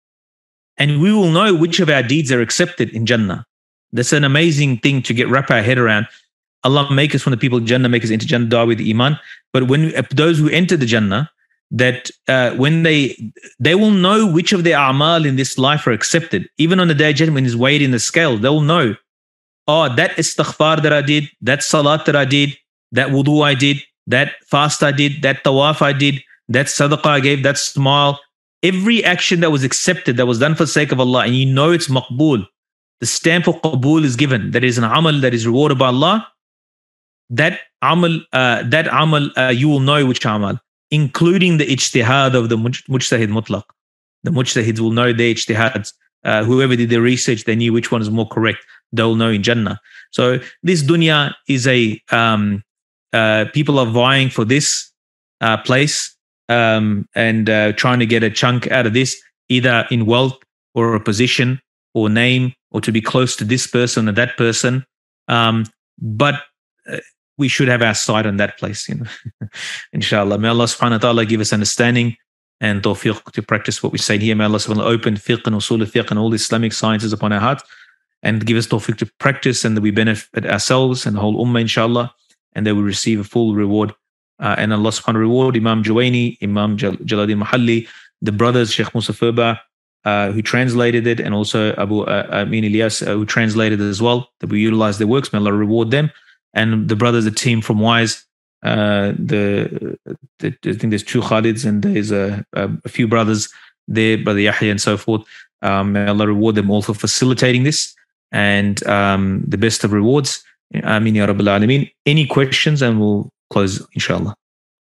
And we will know which of our deeds are accepted in Jannah. That's an amazing thing to get wrap our head around. Allah make us from the people of Jannah, make us into Jannah, die with Iman. But when those who enter the Jannah, that uh, when they they will know which of their a'mal in this life are accepted. Even on the day of judgment, when it's weighed in the scale, they will know, oh, that istighfar that I did, that salat that I did, that wudu I did, that fast I did, that tawaf I did, that sadaqah I gave, that smile, every action that was accepted, that was done for the sake of Allah, and you know it's maqbool, the stamp of qabul is given, that is an amal that is rewarded by Allah, that amal, uh, that amal, uh, you will know which amal, including the ijtihad of the mujtahid mutlaq. The mujtahids will know their ijtihads. Uh, whoever did the research, they knew which one is more correct. They'll know in Jannah. So this dunya is a, um, uh, people are vying for this uh, place um, and uh, trying to get a chunk out of this, either in wealth or a position or name, or to be close to this person or that person. Um, but uh, we should have our sight on that place, you know. Inshallah. May Allah subhanahu wa ta'ala give us understanding and tawfiq to practice what we say here. May Allah subhanahu wa ta'ala open fiqh and usul fiqh and all the Islamic sciences upon our hearts and give us tawfiq to practice, and that we benefit ourselves and the whole ummah, inshallah. and they will receive a full reward. Uh, and Allah subhanahu wa ta'ala reward Imam Juwaini, Imam Jal- Jalaluddin Mahalli, the brothers Sheikh Musa Furba, uh, who translated it, and also Abu uh, Amin Ilyas, uh, who translated it as well, that we utilize their works. May Allah reward them. And the brothers, the team from WISE, uh, the, the I think there's two Khalids and there's a, a, a few brothers there, Brother Yahya and so forth. Um, may Allah reward them all for facilitating this, and um, the best of rewards. Ameen ya Rabbil Alameen. Any questions, and we'll close, inshallah.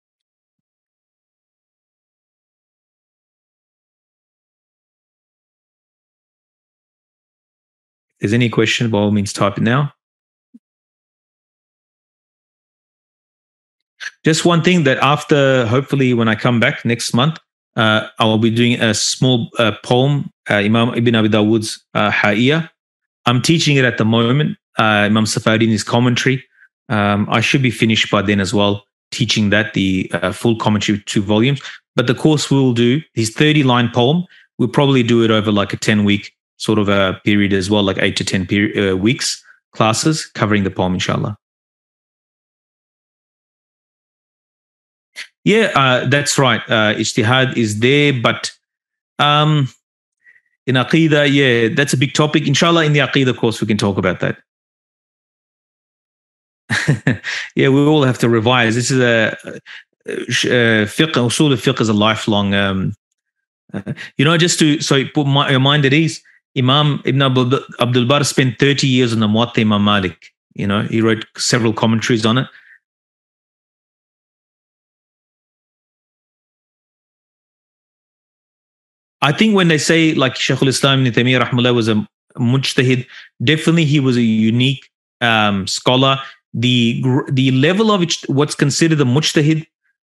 If there's any question, by all means, type it now. Just one thing, that after, hopefully, when I come back next month, uh, I will be doing a small uh, poem, uh, Imam Ibn Abi Dawood's uh, Ha'iyah. I'm teaching it at the moment. Uh, Imam Safaruddin's commentary. Um, I should be finished by then as well, teaching that, the uh, full commentary, two volumes. But the course we'll do, his thirty-line poem, we'll probably do it over like a ten-week sort of a period as well, like eight to ten peri- uh, weeks classes covering the poem, inshallah. Yeah, uh, that's right. Uh, ijtihad is there, but um, in Aqidah, yeah, that's a big topic. Inshallah, in the Aqidah course, we can talk about that. Yeah, we all have to revise. This is a, a fiqh, usul al-fiqh is a lifelong, um, uh, you know, just to, so put my, your mind at ease, Imam Ibn Abdul Bar spent thirty years on the Muwatta Imam Malik. You know, he wrote several commentaries on it. I think when they say like Shaykh al-Islam Ibn Taymiyyah rahimahullah was a mujtahid, definitely he was a unique um, scholar. The the level of what's considered a mujtahid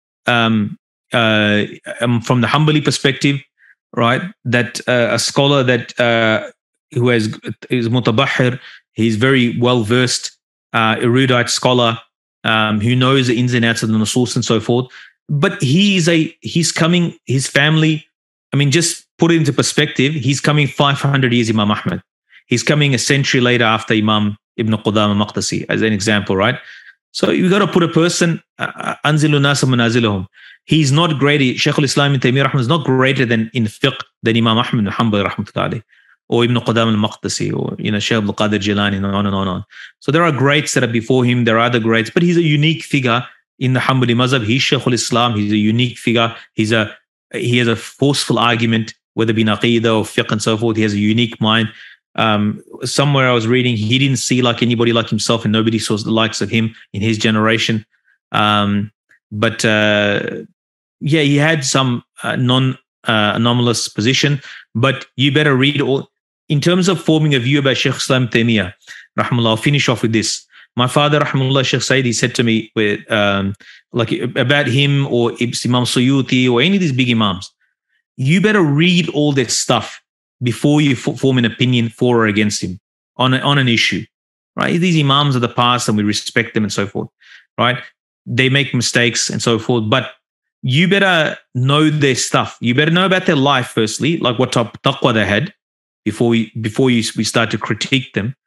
um, uh, um, from the Hanbali perspective, right? That uh, a scholar that uh, who has is mutabahir, he's very well versed, uh, erudite scholar um, who knows the ins and outs of the nusus and so forth. But he is a he's coming his family. I mean, just put it into perspective. He's coming five hundred years Imam Ahmad. He's coming a century later after Imam Ibn Qudama Maqdisi, as an example, right? So you got to put a person, Anzilu Nasa Manazilahum. He's not greater, Shaykh al-Islam Ibn Taymiyyah Rahman is not greater than in fiqh than Imam Ahmad bin Hanbal Rahmatullahi, or Ibn Qudama al-Maqdisi, or, you know, Shaykh Abdul Qadir Jilani, and on and on and on. So there are greats that are before him, there are other greats, but he's a unique figure in the Hanbali Mazhab. He's Shaykh al-Islam, he's a unique figure, he's a, he has a forceful argument, whether it be Aqidah or fiqh and so forth. He has a unique mind. Um, somewhere I was reading, he didn't see like anybody like himself, and nobody saw the likes of him in his generation. Um, but uh, yeah, he had some uh, non uh, anomalous position. But you better read all. In terms of forming a view about Shaykh Islam Taymiyyah, rahimahullah, I'll finish off with this. My father, rahimahullah, Shaykh Sayyidi, said to me with um, like about him or Imam Suyuti or any of these big imams, you better read all their stuff before you f- form an opinion for or against him on, a, on an issue, right? These imams of the past, and we respect them and so forth, right? They make mistakes and so forth, but you better know their stuff. You better know about their life, firstly, like what type of taqwa they had before we, before you, we start to critique them.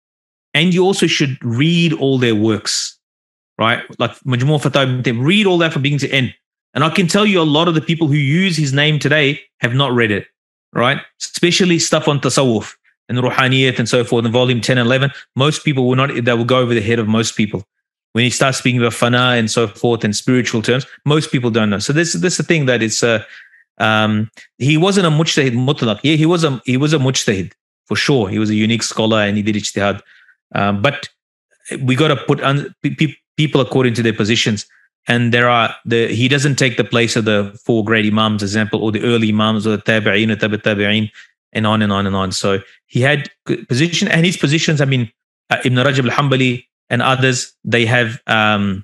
And you also should read all their works, right? Like Majmu' Fatawa, read all that from beginning to end. And I can tell you a lot of the people who use his name today have not read it, right? Especially stuff on tasawwuf and ruhaniyat and so forth in volume ten and eleven. Most people will not, that will go over the head of most people. When he starts speaking about fana and so forth in spiritual terms, most people don't know. So this, this is the thing that it's, uh, um, he wasn't a mujtahid mutlaq. Yeah, he was a, he was a mujtahid for sure. He was a unique scholar and he did ijtihad. Um, but we got to put un, pe- people according to their positions. And there are the he doesn't take the place of the four great imams, example, or the early imams, or the tabi'in, or tabi' tabi'in, and on and on and on. So he had position, and his positions, I mean, uh, Ibn Rajab al-Hanbali and others, they have um,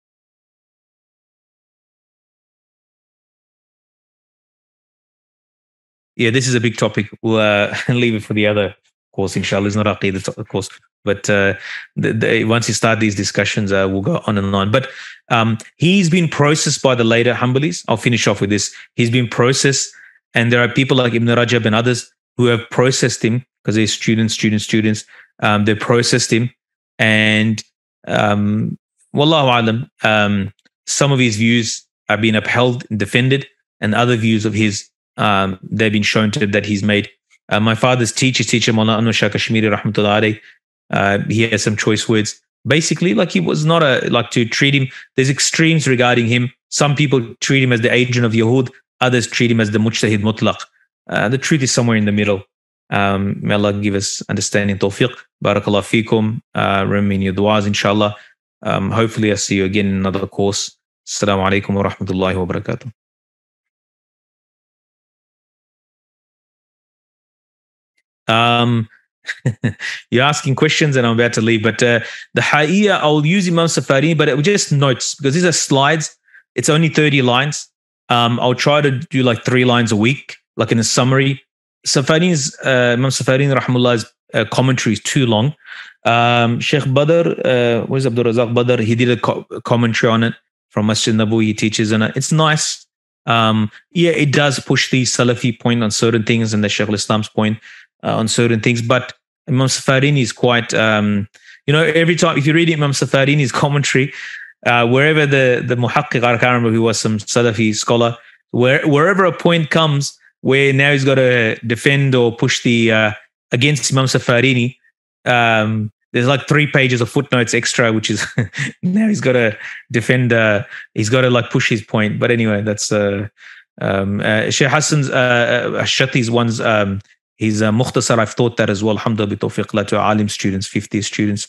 yeah, this is a big topic. We'll uh, leave it for the other course, inshallah. It's not Aqidah, of course. But uh, the, the, once you start these discussions, uh, we'll go on and on. But um, he's been processed by the later Hanbalis. I'll finish off with this. He's been processed, and there are people like Ibn Rajab and others who have processed him because they're students, students, students. Um, they processed him, and um, wallahu alam, um, some of his views have been upheld and defended, and other views of his, um, they've been shown to that he's made. Uh, my father's teacher, teacher Mawlana Anwar Shah Kashmiri, rahmatullah alayh, uh, he has some choice words. Basically, like he was not a, like to treat him, there's extremes regarding him. Some people treat him as the agent of Yahud, others treat him as the Mujtahid Mutlaq. Uh, the truth is somewhere in the middle. Um, may Allah give us understanding, tawfiq. Barakallah feekum. Uh, remember in your du'as, inshallah. Um, hopefully I'll see you again in another course. Assalamu alaikum wa rahmatullahi wa barakatuh. Um, you're asking questions and I'm about to leave, but uh, the Ha'iyya, I'll use Imam Safarini, but it was just notes because these are slides. It's only thirty lines. Um, I'll try to do like three lines a week, like in a summary. Safarini's, uh, Imam Safarini Rahmullah's uh, commentary is too long. Um, Sheikh Badr, uh, where's Abdul Razak Badr? He did a co- commentary on it from Masjid Nabawi. He teaches on it. It's nice. Um, yeah, it does push the Salafi point on certain things and the Sheikh al-Islam's point uh, on certain things. But Imam Safarini is quite, um, you know, every time, if you read Imam Safarini's commentary, uh, wherever the, the Muhaqqiq, I can't remember who was some Salafi scholar, where, wherever a point comes, where now he's got to defend or push the uh, against Imam Safarini. Um, there's like three pages of footnotes extra, which is now he's got to defend. Uh, he's got to like push his point. But anyway, that's uh, um, uh, Shaykh Hassan's uh, Shati's ones. Um, his uh, Mukhtasar. I've taught that as well. Alhamdulillah, tawfiq to alim students, fifty students.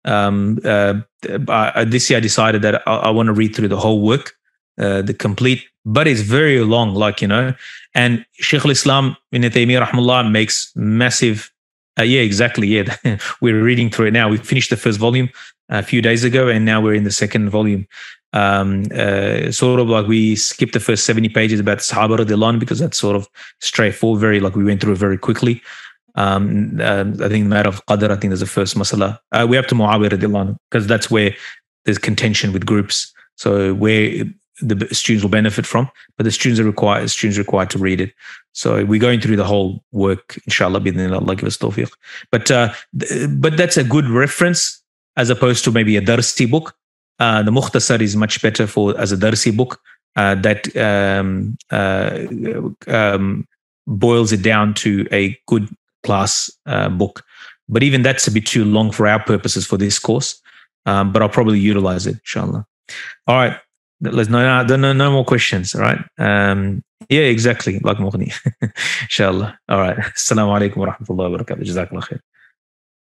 Um, uh, uh, this year I decided that I, I want to read through the whole work, uh, the complete. But it's very long, like, you know, and Shaykh al-Islam Ibn Taymiyyah rahmatullah makes massive, uh, yeah, exactly, yeah. We're reading through it now. We finished the first volume a few days ago, and now we're in the second volume. Um, uh, sort of like we skipped the first seventy pages about Sahaba radiallahu anhu because that's sort of straightforward, very, like we went through it very quickly. Um, uh, I think the matter of Qadr, I think there's the first masala. Uh, we're up to Muawiyah radiallahu anhu because that's where there's contention with groups. So where the students will benefit from, but the students are required, students are required to read it. So we're going through the whole work, inshallah, Allah give us tawfiq. But, uh, th- but that's a good reference as opposed to maybe a darsi book. Uh, the Mukhtasar is much better for as a darsi book uh, that um, uh, um, boils it down to a good class uh, book. But even that's a bit too long for our purposes for this course. Um, but I'll probably utilize it, inshallah. All right. Let's no, no, no, no more questions. All right. Um, yeah, exactly. Like Mughni. Inshallah. All right. Assalamu alaikum wa rahmatullahi wa barakatuh. Jazakallah khair.